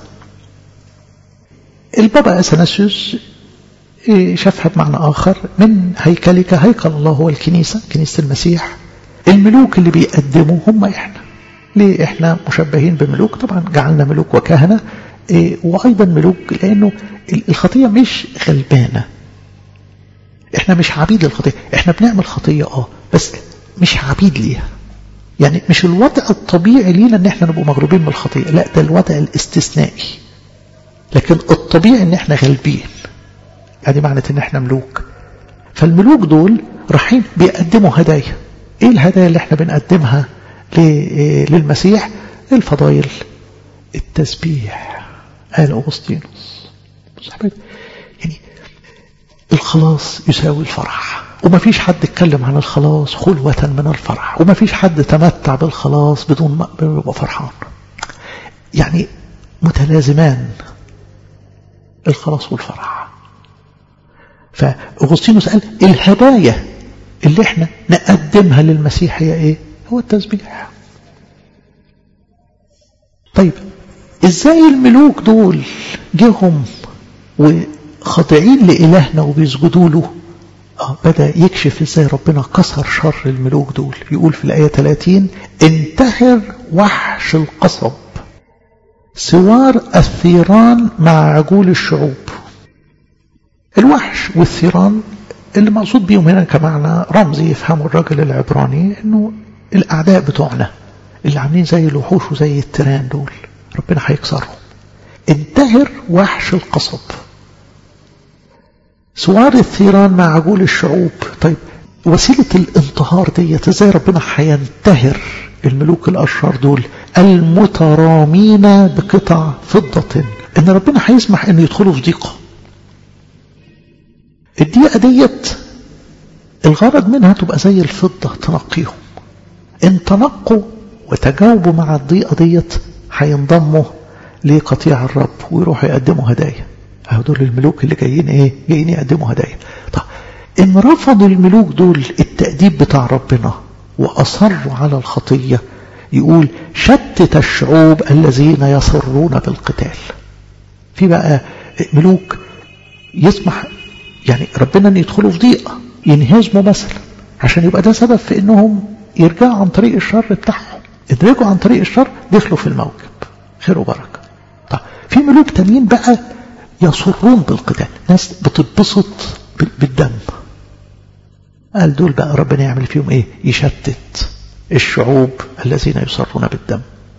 [SPEAKER 1] البابا أثناسيوس شافها بمعنى آخر، من هيكلك، هيكل الله هو الكنيسة، كنيسة المسيح. الملوك اللي بيقدموا هم إحنا. ليه إحنا مشبهين بملوك؟ طبعا جعلنا ملوك وكهنة، وأيضا ملوك لأنه الخطية مش غلبانة. إحنا مش عبيد للخطية، إحنا بنعمل خطية آه بس مش عبيد ليها. يعني مش الوضع الطبيعي لينا ان احنا نبقى مغلوبين من الخطيئة، لا ده الوضع الاستثنائي. لكن الطبيعي ان احنا غالبين، يعني معنى ان احنا ملوك. فالملوك دول رايحين بيقدموا هدايا. ايه الهدايا اللي احنا بنقدمها للمسيح؟ الفضائل، التسبيح. قال أغسطينوس يعني الخلاص يساوي الفرح، وما فيش حد اتكلم عن الخلاص خلوة من الفرح، وما فيش حد تمتع بالخلاص بدون ما يبقى فرحان. يعني متلازمان الخلاص والفرح. فأغسطينوس قال الهدايا اللي احنا نقدمها للمسيح هي ايه؟ هو التسبيح. طيب ازاي الملوك دول جيهم وخاضعين لإلهنا وبيسجدوا له؟ آه بدأ يكشف ازاي ربنا كسر شر الملوك دول. يقول في الآية ثلاثين: انتهر وحش القصب، سوار الثيران مع عجول الشعوب. الوحش والثيران اللي مقصود بيهم هنا كمعنى رمزي يفهمه الرجل العبراني انه الاعداء بتوعنا اللي عاملين زي الوحوش وزي التيران دول ربنا هيكسرهم. انتهر وحش القصب، سوار الثيران مع عجول الشعوب. طيب وسيلة الانتهار ديت ازاي ربنا هينتهر الملوك الاشرار دول؟ المترامين بقطع فضة. ان ربنا هيسمح ان يدخلوا في ضيقة. الضيقة ديت الغرض منها تبقى زي الفضة تنقيهم. ان تنقوا وتجاوبوا مع الضيقة ديت هينضموا لقطيع الرب ويروحوا يقدموا هدايا. اهو دول الملوك اللي جايين ايه؟ جايين يقدموا هدايا. طب ان رفضوا الملوك دول التأديب بتاع ربنا واصروا على الخطية، يقول شتت الشعوب الذين يصرون بالقتال. في بقى ملوك يسمح يعني ربنا ان يدخلوا في ضيقة ينهزموا مثلا عشان يبقى ده سبب في انهم يرجعوا عن طريق الشر بتاعهم. إذا رجعوا عن طريق الشر دخلوا في الموكب، خير وبركة. طيب في ملوك تانيين بقى يصرون بالقتال، ناس بتتبسط بالدم. قال دول بقى ربنا يعمل فيهم ايه؟ يشتت الشعوب الذين يصرون بالدم.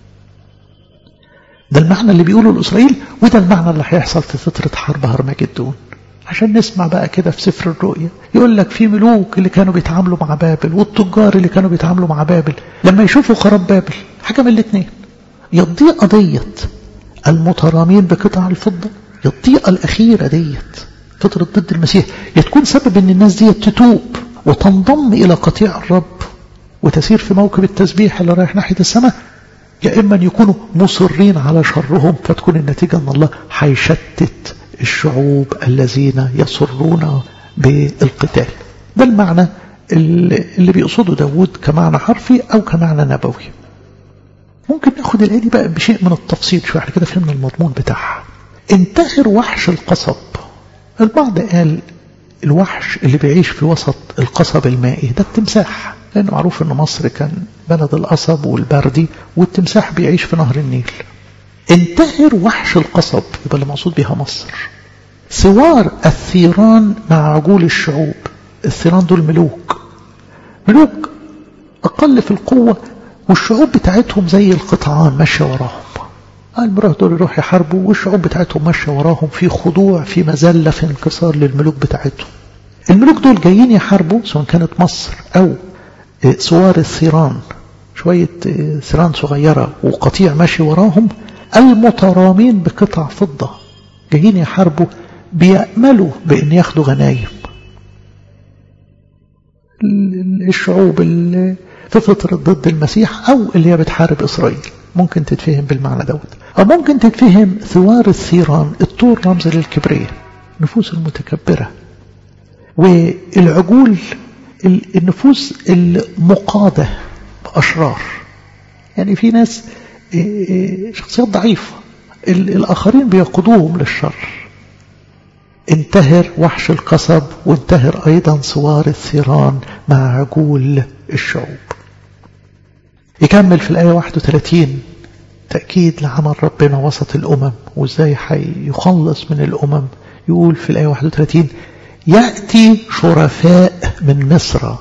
[SPEAKER 1] ده المعنى اللي بيقوله الإسرائيل، وده المعنى اللي هيحصل في فترة حرب هرمجدون. عشان نسمع بقى كده في سفر الرؤيا يقول لك في ملوك اللي كانوا بيتعاملوا مع بابل والتجار اللي كانوا بيتعاملوا مع بابل لما يشوفوا خراب بابل حاجة من الاثنين: يا الضيقة ديت المترامين بقطع الفضة، يا الضيقة الأخيرة ديت فترة ضد المسيح، يا تكون سبب ان الناس ديت تتوب وتنضم إلى قطيع الرب وتسير في موكب التسبيح اللي رايح ناحية السماء، يا إما أن يكونوا مصرين على شرهم فتكون النتيجة أن الله هيشتت الشعوب الذين يصرون بالقتال. ده المعنى اللي بيقصده داود كمعنى حرفي أو كمعنى نبوي. ممكن ناخد الآية دي بقى بشيء من التفصيل شوية، احنا كده فهمنا المضمون بتاعها. انتهر وحش القصب. البعض قال الوحش اللي بيعيش في وسط القصب المائي ده التمساح، لأنه معروف أن مصر كان بلد القصب والبردي، والتمساح بيعيش في نهر النيل. انتهر وحش القصب يبقى اللي مقصود بها مصر. سوار الثيران مع عجول الشعوب. الثيران دول ملوك، ملوك أقل في القوة والشعوب بتاعتهم زي القطعان ماشية وراهم. الملوك دول يروح يحاربوا والشعوب بتاعتهم ماشية وراهم في خضوع، في مذلة، في انكسار للملوك بتاعتهم. الملوك دول جايين يحاربوا سواء كانت مصر أو سوار الثيران، شوية ثيران صغيرة وقطيع ماشي وراهم المترامين بقطع فضة، جايين يحاربوا بيأملوا بأن ياخدوا غنايم. الشعوب اللي في فترة ضد المسيح أو اللي هي بتحارب إسرائيل ممكن تتفهم بالمعنى دوت، أو ممكن تتفهم ثوار الثيران. الطور رمز للكبرية، النفوس المتكبرة، والعجول النفوس المقادة بأشرار. يعني في ناس شخصيات ضعيفة الآخرين بيقودوهم للشر. انتهر وحش القصب وانتهر أيضا ثوار الثيران مع عجول الشعوب. يكمل في الآية واحد وثلاثين تأكيد لعمل ربنا وسط الأمم وإزاي يخلص من الأمم. يقول في الآية واحد وثلاثين يأتي شرفاء من مصر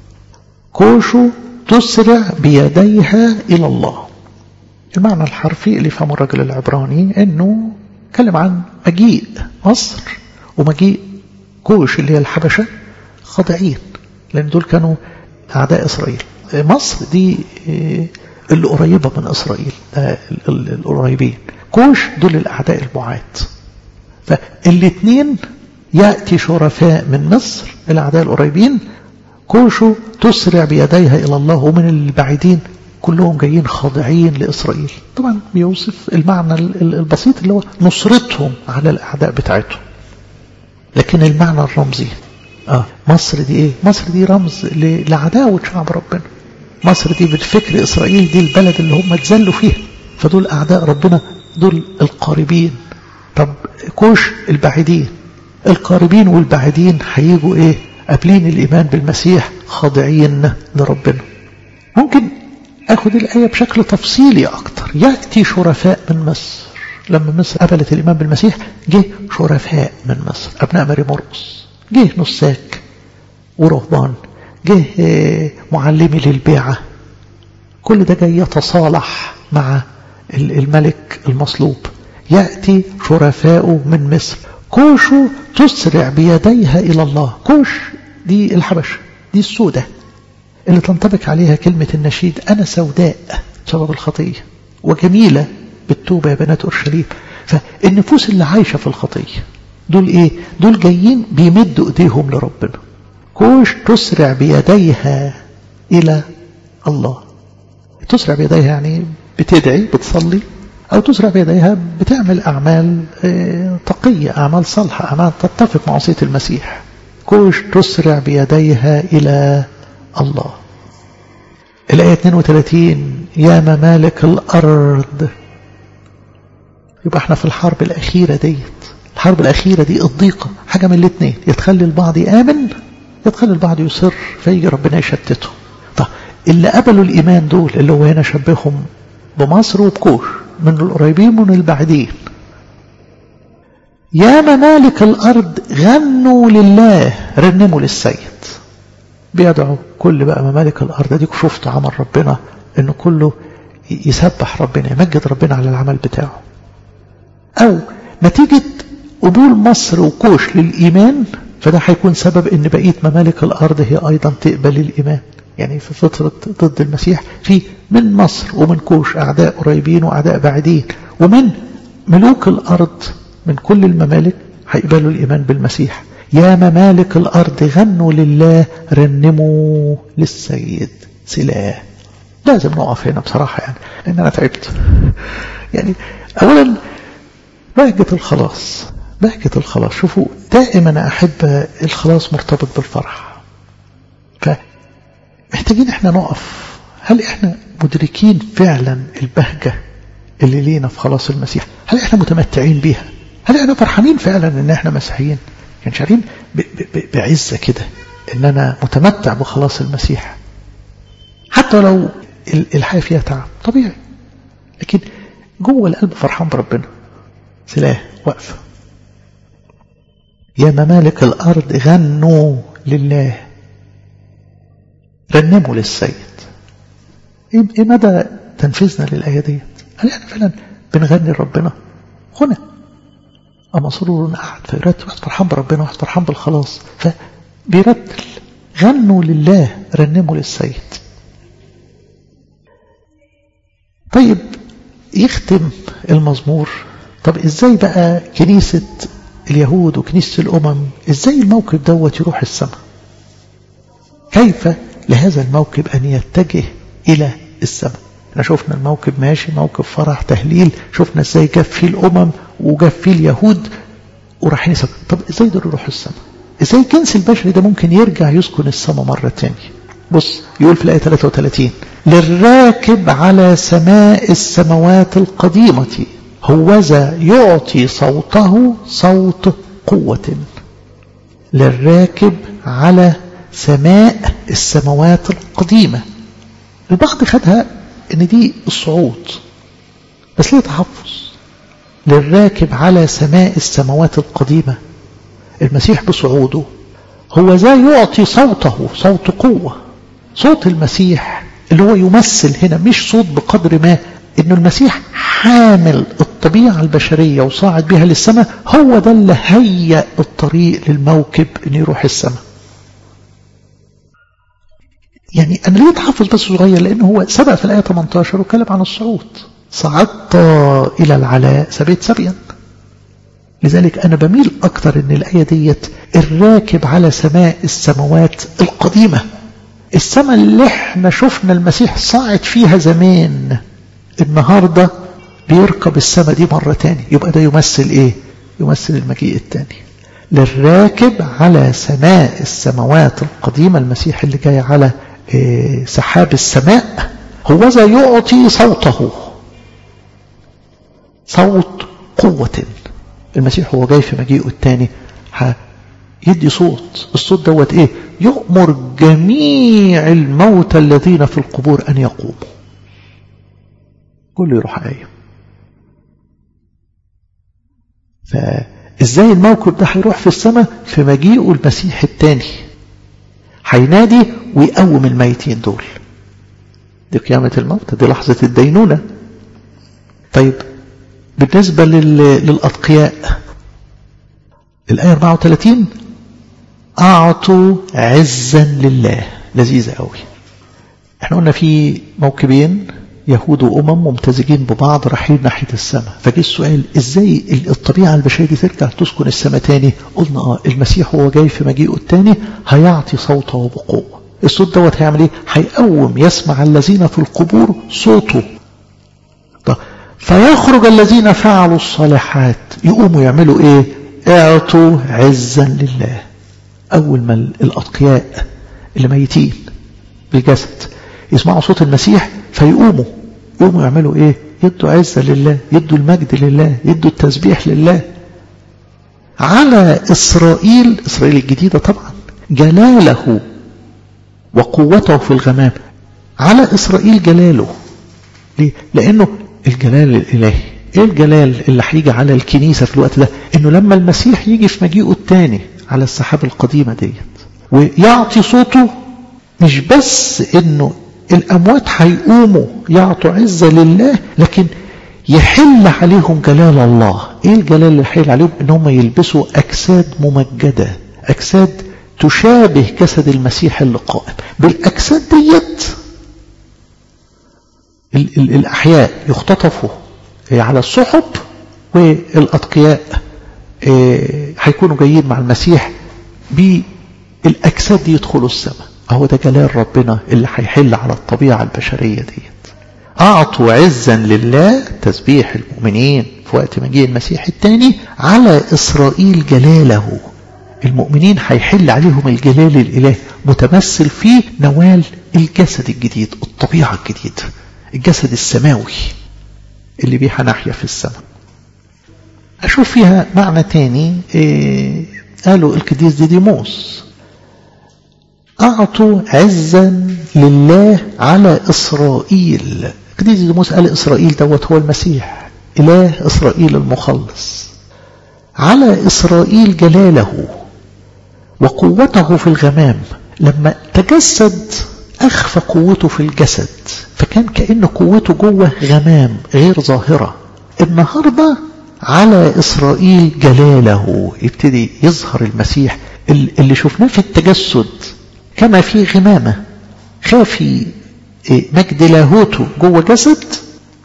[SPEAKER 1] كوشو تسرع بيديها إلى الله. المعنى الحرفي اللي فهمه الرجل العبراني أنه كلم عن مجيء مصر ومجيء كوش اللي هي الحبشة خاضعين، لأن دول كانوا أعداء إسرائيل. مصر دي اللي قريبة من إسرائيل، القريبين. كوش دول الأعداء البعاد. فالاثنين يأتي شرفاء من مصر الأعداء القريبين، كوشو تسرع بيديها إلى الله، ومن البعيدين كلهم جايين خاضعين لإسرائيل. طبعا بيوصف المعنى البسيط اللي هو نصرتهم على الأعداء بتاعتهم، لكن المعنى الرمزي آه مصر دي إيه؟ مصر دي رمز لعداوة شعب ربنا. مصر دي بالفكر إسرائيل دي البلد اللي هم اتذلوا فيها، فدول أعداء ربنا، دول القاربين. طب كوش البعيدين، القاربين والبعيدين هيجوا إيه؟ قابلين الإيمان بالمسيح خاضعين لربنا. ممكن أخذ الآية بشكل تفصيلي أكتر. يأتي شرفاء من مصر. لما مصر قبلت الإيمان بالمسيح جه شرفاء من مصر، أبناء ماري مرقس، جه نساك ورهبان، جه معلمي للبيعة. كل ده جاي يتصالح مع الملك المصلوب. يأتي شرفاء من مصر كوشو تسرع بيديها إلى الله. كوش دي الحبشة، دي السودة اللي تنطبق عليها كلمة النشيد أنا سوداء بسبب الخطية وجميلة بالتوبة يا بنات أورشليم. فالنفوس اللي عايشة في الخطية دول إيه؟ دول جايين بيمدوا إيديهم لربنا. كوش تسرع بيديها إلى الله. تسرع بيديها يعني بتدعي بتصلي، أو تسرع بيديها بتعمل أعمال تقية، أعمال صالحة، أعمال تتفق مع وصية المسيح. كوش تسرع بيديها إلى الله. الآية اثنين وثلاثين يا ممالك الأرض. يبقى احنا في الحرب الأخيرة ديت. الحرب الأخيرة دي الضيقة حاجة من الاثنين، يتخلي البعض يآمن، يتخلي البعض يصر، فيجي ربنا يشتته. طب اللي قبلوا الإيمان دول اللي هو هنا شبههم بمصر وبكوش، من القريبين ومن البعيدين. يا ممالك الأرض غنوا لله، رنموا للسيد. بيدعوا كل بقى ممالك الأرض دي. شفت عمل ربنا إنه كله يسبح ربنا، يمجد ربنا على العمل بتاعه. أو نتيجة قبول مصر وكوش للإيمان، فده هيكون سبب إن بقية ممالك الأرض هي أيضا تقبل الإيمان. يعني في فترة ضد المسيح في من مصر ومن كوش أعداء قريبين وأعداء بعيدين، ومن ملوك الأرض من كل الممالك هيقبلوا الإيمان بالمسيح. يا ممالك الأرض غنوا لله، رنموا للسيد. سلاه. لازم نقف هنا بصراحة، يعني لأن أنا تعبت. يعني أولا بهجة الخلاص، بهجة الخلاص. شوفوا دائما أحب الخلاص مرتبط بالفرح، فمحتاجين احنا نقف. هل احنا مدركين فعلا البهجة اللي لينا في خلاص المسيح؟ هل احنا متمتعين بيها؟ هل احنا فرحانين فعلا ان احنا مسيحيين؟ يعني شعرين بعزة كده ان انا متمتع بخلاص المسيح، حتى لو الحياة فيها تعب طبيعي، لكن جوه القلب فرحان بربنا. سلاه وقفة. يا ممالك الأرض غنوا لله، رنموا للسيد. ايه مدى تنفيذنا للآية دي؟ هل احنا فعلا بنغني لربنا؟ هنا أما سرور أحد فيرتل، واحد فرحان بربنا، واحد فرحان بالخلاص، فبيرتل. غنوا لله، رنموا للسيد. طيب يختم المزمور. طب ازاي بقى كنيسة اليهود وكنيسة الأمم ازاي الموكب دوت يروح السماء؟ كيف لهذا الموكب أن يتجه إلى السماء؟ احنا شفنا الموكب ماشي موكب فرح تهليل، شفنا ازاي جاب فيه الأمم وجاب فيه اليهود وراح السماء. طب ازاي ده يروح السماء؟ ازاي الجنس البشري ده ممكن يرجع يسكن السماء مرة تانية؟ بص يقول في الآية ثلاثة وثلاثين للراكب على سماء السماوات القديمة هوذا يعطي صوته صوت قوة. للراكب على سماء السماوات القديمة. البعض خدها ان دي الصعود، بس ليه تحفظ؟ للراكب على سماء السماوات القديمة، المسيح بصعوده هو ذا يعطي صوته صوت قوة. صوت المسيح اللي هو يمثل هنا مش صوت بقدر ما انه المسيح حامل الطبيعة البشرية وصاعد بها للسماء، هو ده اللي هيأ الطريق للموكب ان يروح السماء. يعني انا ليه اتحفظ بس صغير؟ لانه هو سبق في الآية ثمانية عشر وكلم عن الصعود، صعدت الى العلاء سبيت سبيا. لذلك انا بميل اكتر ان الآية ديت الراكب على سماء السماوات القديمة، السماء اللي احنا شفنا المسيح صاعد فيها زمان، النهاردة بيركب السماء دي مرة تاني. يبقى ده يمثل ايه؟ يمثل المجيء التاني. للراكب على سماء السماوات القديمة، المسيح اللي جاي على إيه سحاب السماء، هو ذا يعطي صوته صوت قوة. المسيح هو جاي في مجيئه التاني يدي صوت، الصوت دوت ايه؟ يؤمر جميع الموتى الذين في القبور ان يقوموا. كله يروح آية. فازاي الموكب ده هيروح في السماء؟ في مجيئه المسيح التاني هينادي ويقوم الميتين دول. دي قيامة الموتى، دي لحظة الدينونة. طيب بالنسبة للأتقياء الآية أربعة وثلاثين أعطوا عزا لله. لذيذة قوي. احنا قلنا في موكبين يهود وأمم ممتزجين ببعض رايحين ناحية السماء، فجي السؤال ازاي الطبيعة البشرية دي ترجع تسكن السماء تاني؟ قلنا اه المسيح هو جاي في مجيئه التاني هيعطي صوته بقوة. الصوت دوت هيعمل ايه؟ هيقوم يسمع الذين في القبور صوته. طب فيخرج الذين فعلوا الصالحات يقوموا يعملوا ايه؟ اعطوا عزا لله. اول ما الاتقياء اللي ميتين بالجسد يسمعوا صوت المسيح فيقوموا يقوموا يعملوا ايه؟ يدوا عزة لله، يدوا المجد لله، يدوا التسبيح لله. على إسرائيل، إسرائيل الجديدة طبعا، جلاله وقوته في الغمام. على إسرائيل جلاله. ليه؟ لأنه الجلال الإلهي. إيه الجلال اللي هيجي على الكنيسة في الوقت ده؟ إنه لما المسيح يجي في مجيئه الثاني على السحاب القديمة ديت ويعطي صوته، مش بس إنه الأموات هيقوموا يعطوا عزة لله، لكن يحل عليهم جلال الله. إيه الجلال اللي يحل عليهم؟ إنهم يلبسوا أجساد ممجدة، أجساد تشابه جسد المسيح اللي قائم. بالأجساد ديت ال ال الأحياء يختطفوا على السحب، والأتقياء هيكونوا جايين مع المسيح بالأجساد دي يدخلوا السماء. أهو ده جلال ربنا اللي هيحل على الطبيعة البشرية ديت. أعطوا عزا لله، تسبيح المؤمنين في وقت مجيء المسيح الثاني. على إسرائيل جلاله، المؤمنين هيحل عليهم الجلال الإلهي متمثل في نوال الجسد الجديد، الطبيعة الجديدة، الجسد السماوي اللي بيها نحيا في السماء. أشوف فيها معنى تاني إيه قالوا القديس ديديموس، أعطوا عزا لله على إسرائيل. القديس ديديموس قال إسرائيل دوت هو المسيح، إله إسرائيل المخلص. على إسرائيل جلاله وقوته في الغمام. لما تجسد أخفى قوته في الجسد، فكان كأن قوته جوه غمام غير ظاهرة. النهاردة على إسرائيل جلاله، يبتدي يظهر المسيح اللي شفناه في التجسد كما في غمامة خافي مجد لاهوته جوه جسد.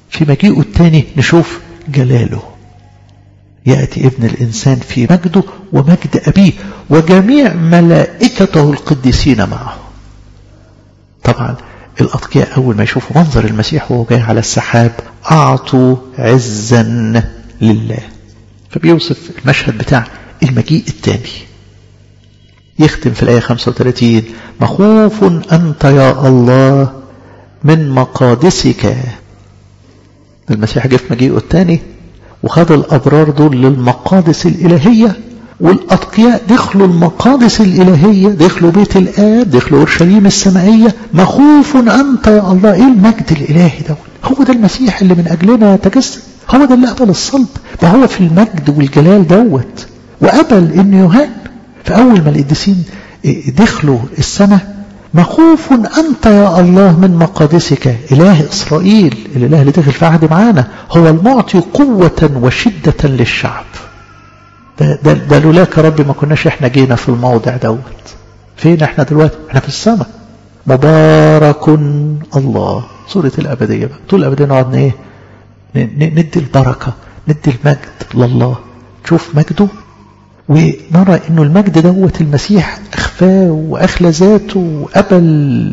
[SPEAKER 1] في مجيئه الثاني نشوف جلاله، يأتي ابن الإنسان في مجده ومجد أبيه وجميع ملائكته القديسين معه. طبعا الأتقياء أول ما يشوفوا منظر المسيح وهو جاي على السحاب أعطوا عزا لله. فبيوصف المشهد بتاع المجيء الثاني. يختم في الآية خمسة وثلاثين: مخوف أنت يا الله من مقادسك. المسيح جه في مجيئه الثاني وخد الأبرار دول للمقادس الإلهية، والأتقياء دخلوا المقادس الإلهية، دخلوا بيت الآب، دخلوا أورشليم السمائية. مخوف أنت يا الله. إيه المجد الإلهي ده؟ هو ده المسيح اللي من أجلنا تجسد، هو ده اللي قبل الصلب، ده هو في المجد والجلال دوت وقبل إنه يهان. فأول ما القديسين دخلوا السماء: مخوف أنت يا الله من مقادسك. إله إسرائيل، الإله اللي دخل في عهد معانا، هو المعطي قوة وشدة للشعب. ده, ده, ده لولاك يا رب ما كناش احنا جينا في الموضع دوت. فين احنا دلوقتي؟ احنا في السماء. مبارك الله. سورة الأبدية بقى. طول الأبدية نقعد ايه؟ ندي البركة، ندي المجد لله. تشوف مجده ونرى انه المجد دوت المسيح اخفاه واخلى ذاته وقبل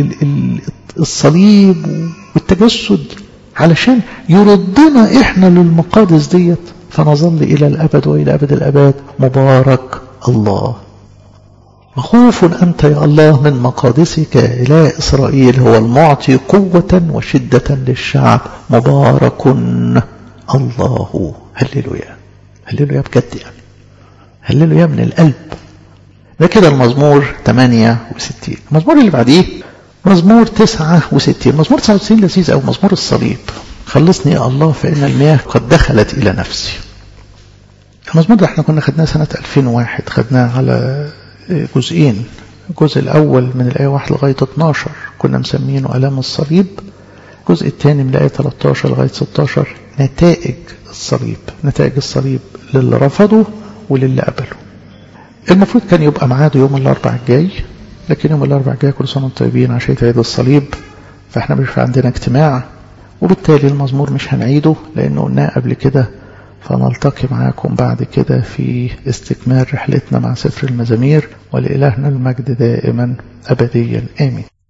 [SPEAKER 1] الصليب والتجسد علشان يردنا احنا للمقادس ديت، فنظل الى الابد والى ابد الاباد. مبارك الله. مخوف انت يا الله من مقادسك. اله اسرائيل هو المعطي قوة وشدة للشعب. مبارك الله. هللويا هللويا بجد يعني، هللويا من القلب. ده كده المزمور ثمانية وستين. المزمور اللي بعديه مزمور تسعة وستين. مزمور تسعة وستين لذيذ أو مزمور الصليب. خلصني يا الله فإن المياه قد دخلت إلى نفسي. المزمور ده احنا كنا خدناه سنة ألفين وواحد، خدناه على جزئين. الجزء الأول من الآية واحد لغاية اثناشر كنا مسمينه ألام الصليب. الجزء الثاني من الآية ثلاثة عشر لغاية ستة عشر نتائج الصليب. نتائج الصليب للي رفضوا وللي قبلوا. المفروض كان يبقى معاده يوم الأربع الجاي، لكن يوم الأربع الجاي كل سنة وانتم طيبين عشان عيد الصليب، فاحنا مش عندنا اجتماع، وبالتالي المزمور مش هنعيده لأنه قلناه قبل كده. فنلتقي معاكم بعد كده في استكمال رحلتنا مع سفر المزامير، ولإلهنا المجد دائما أبديا آمين.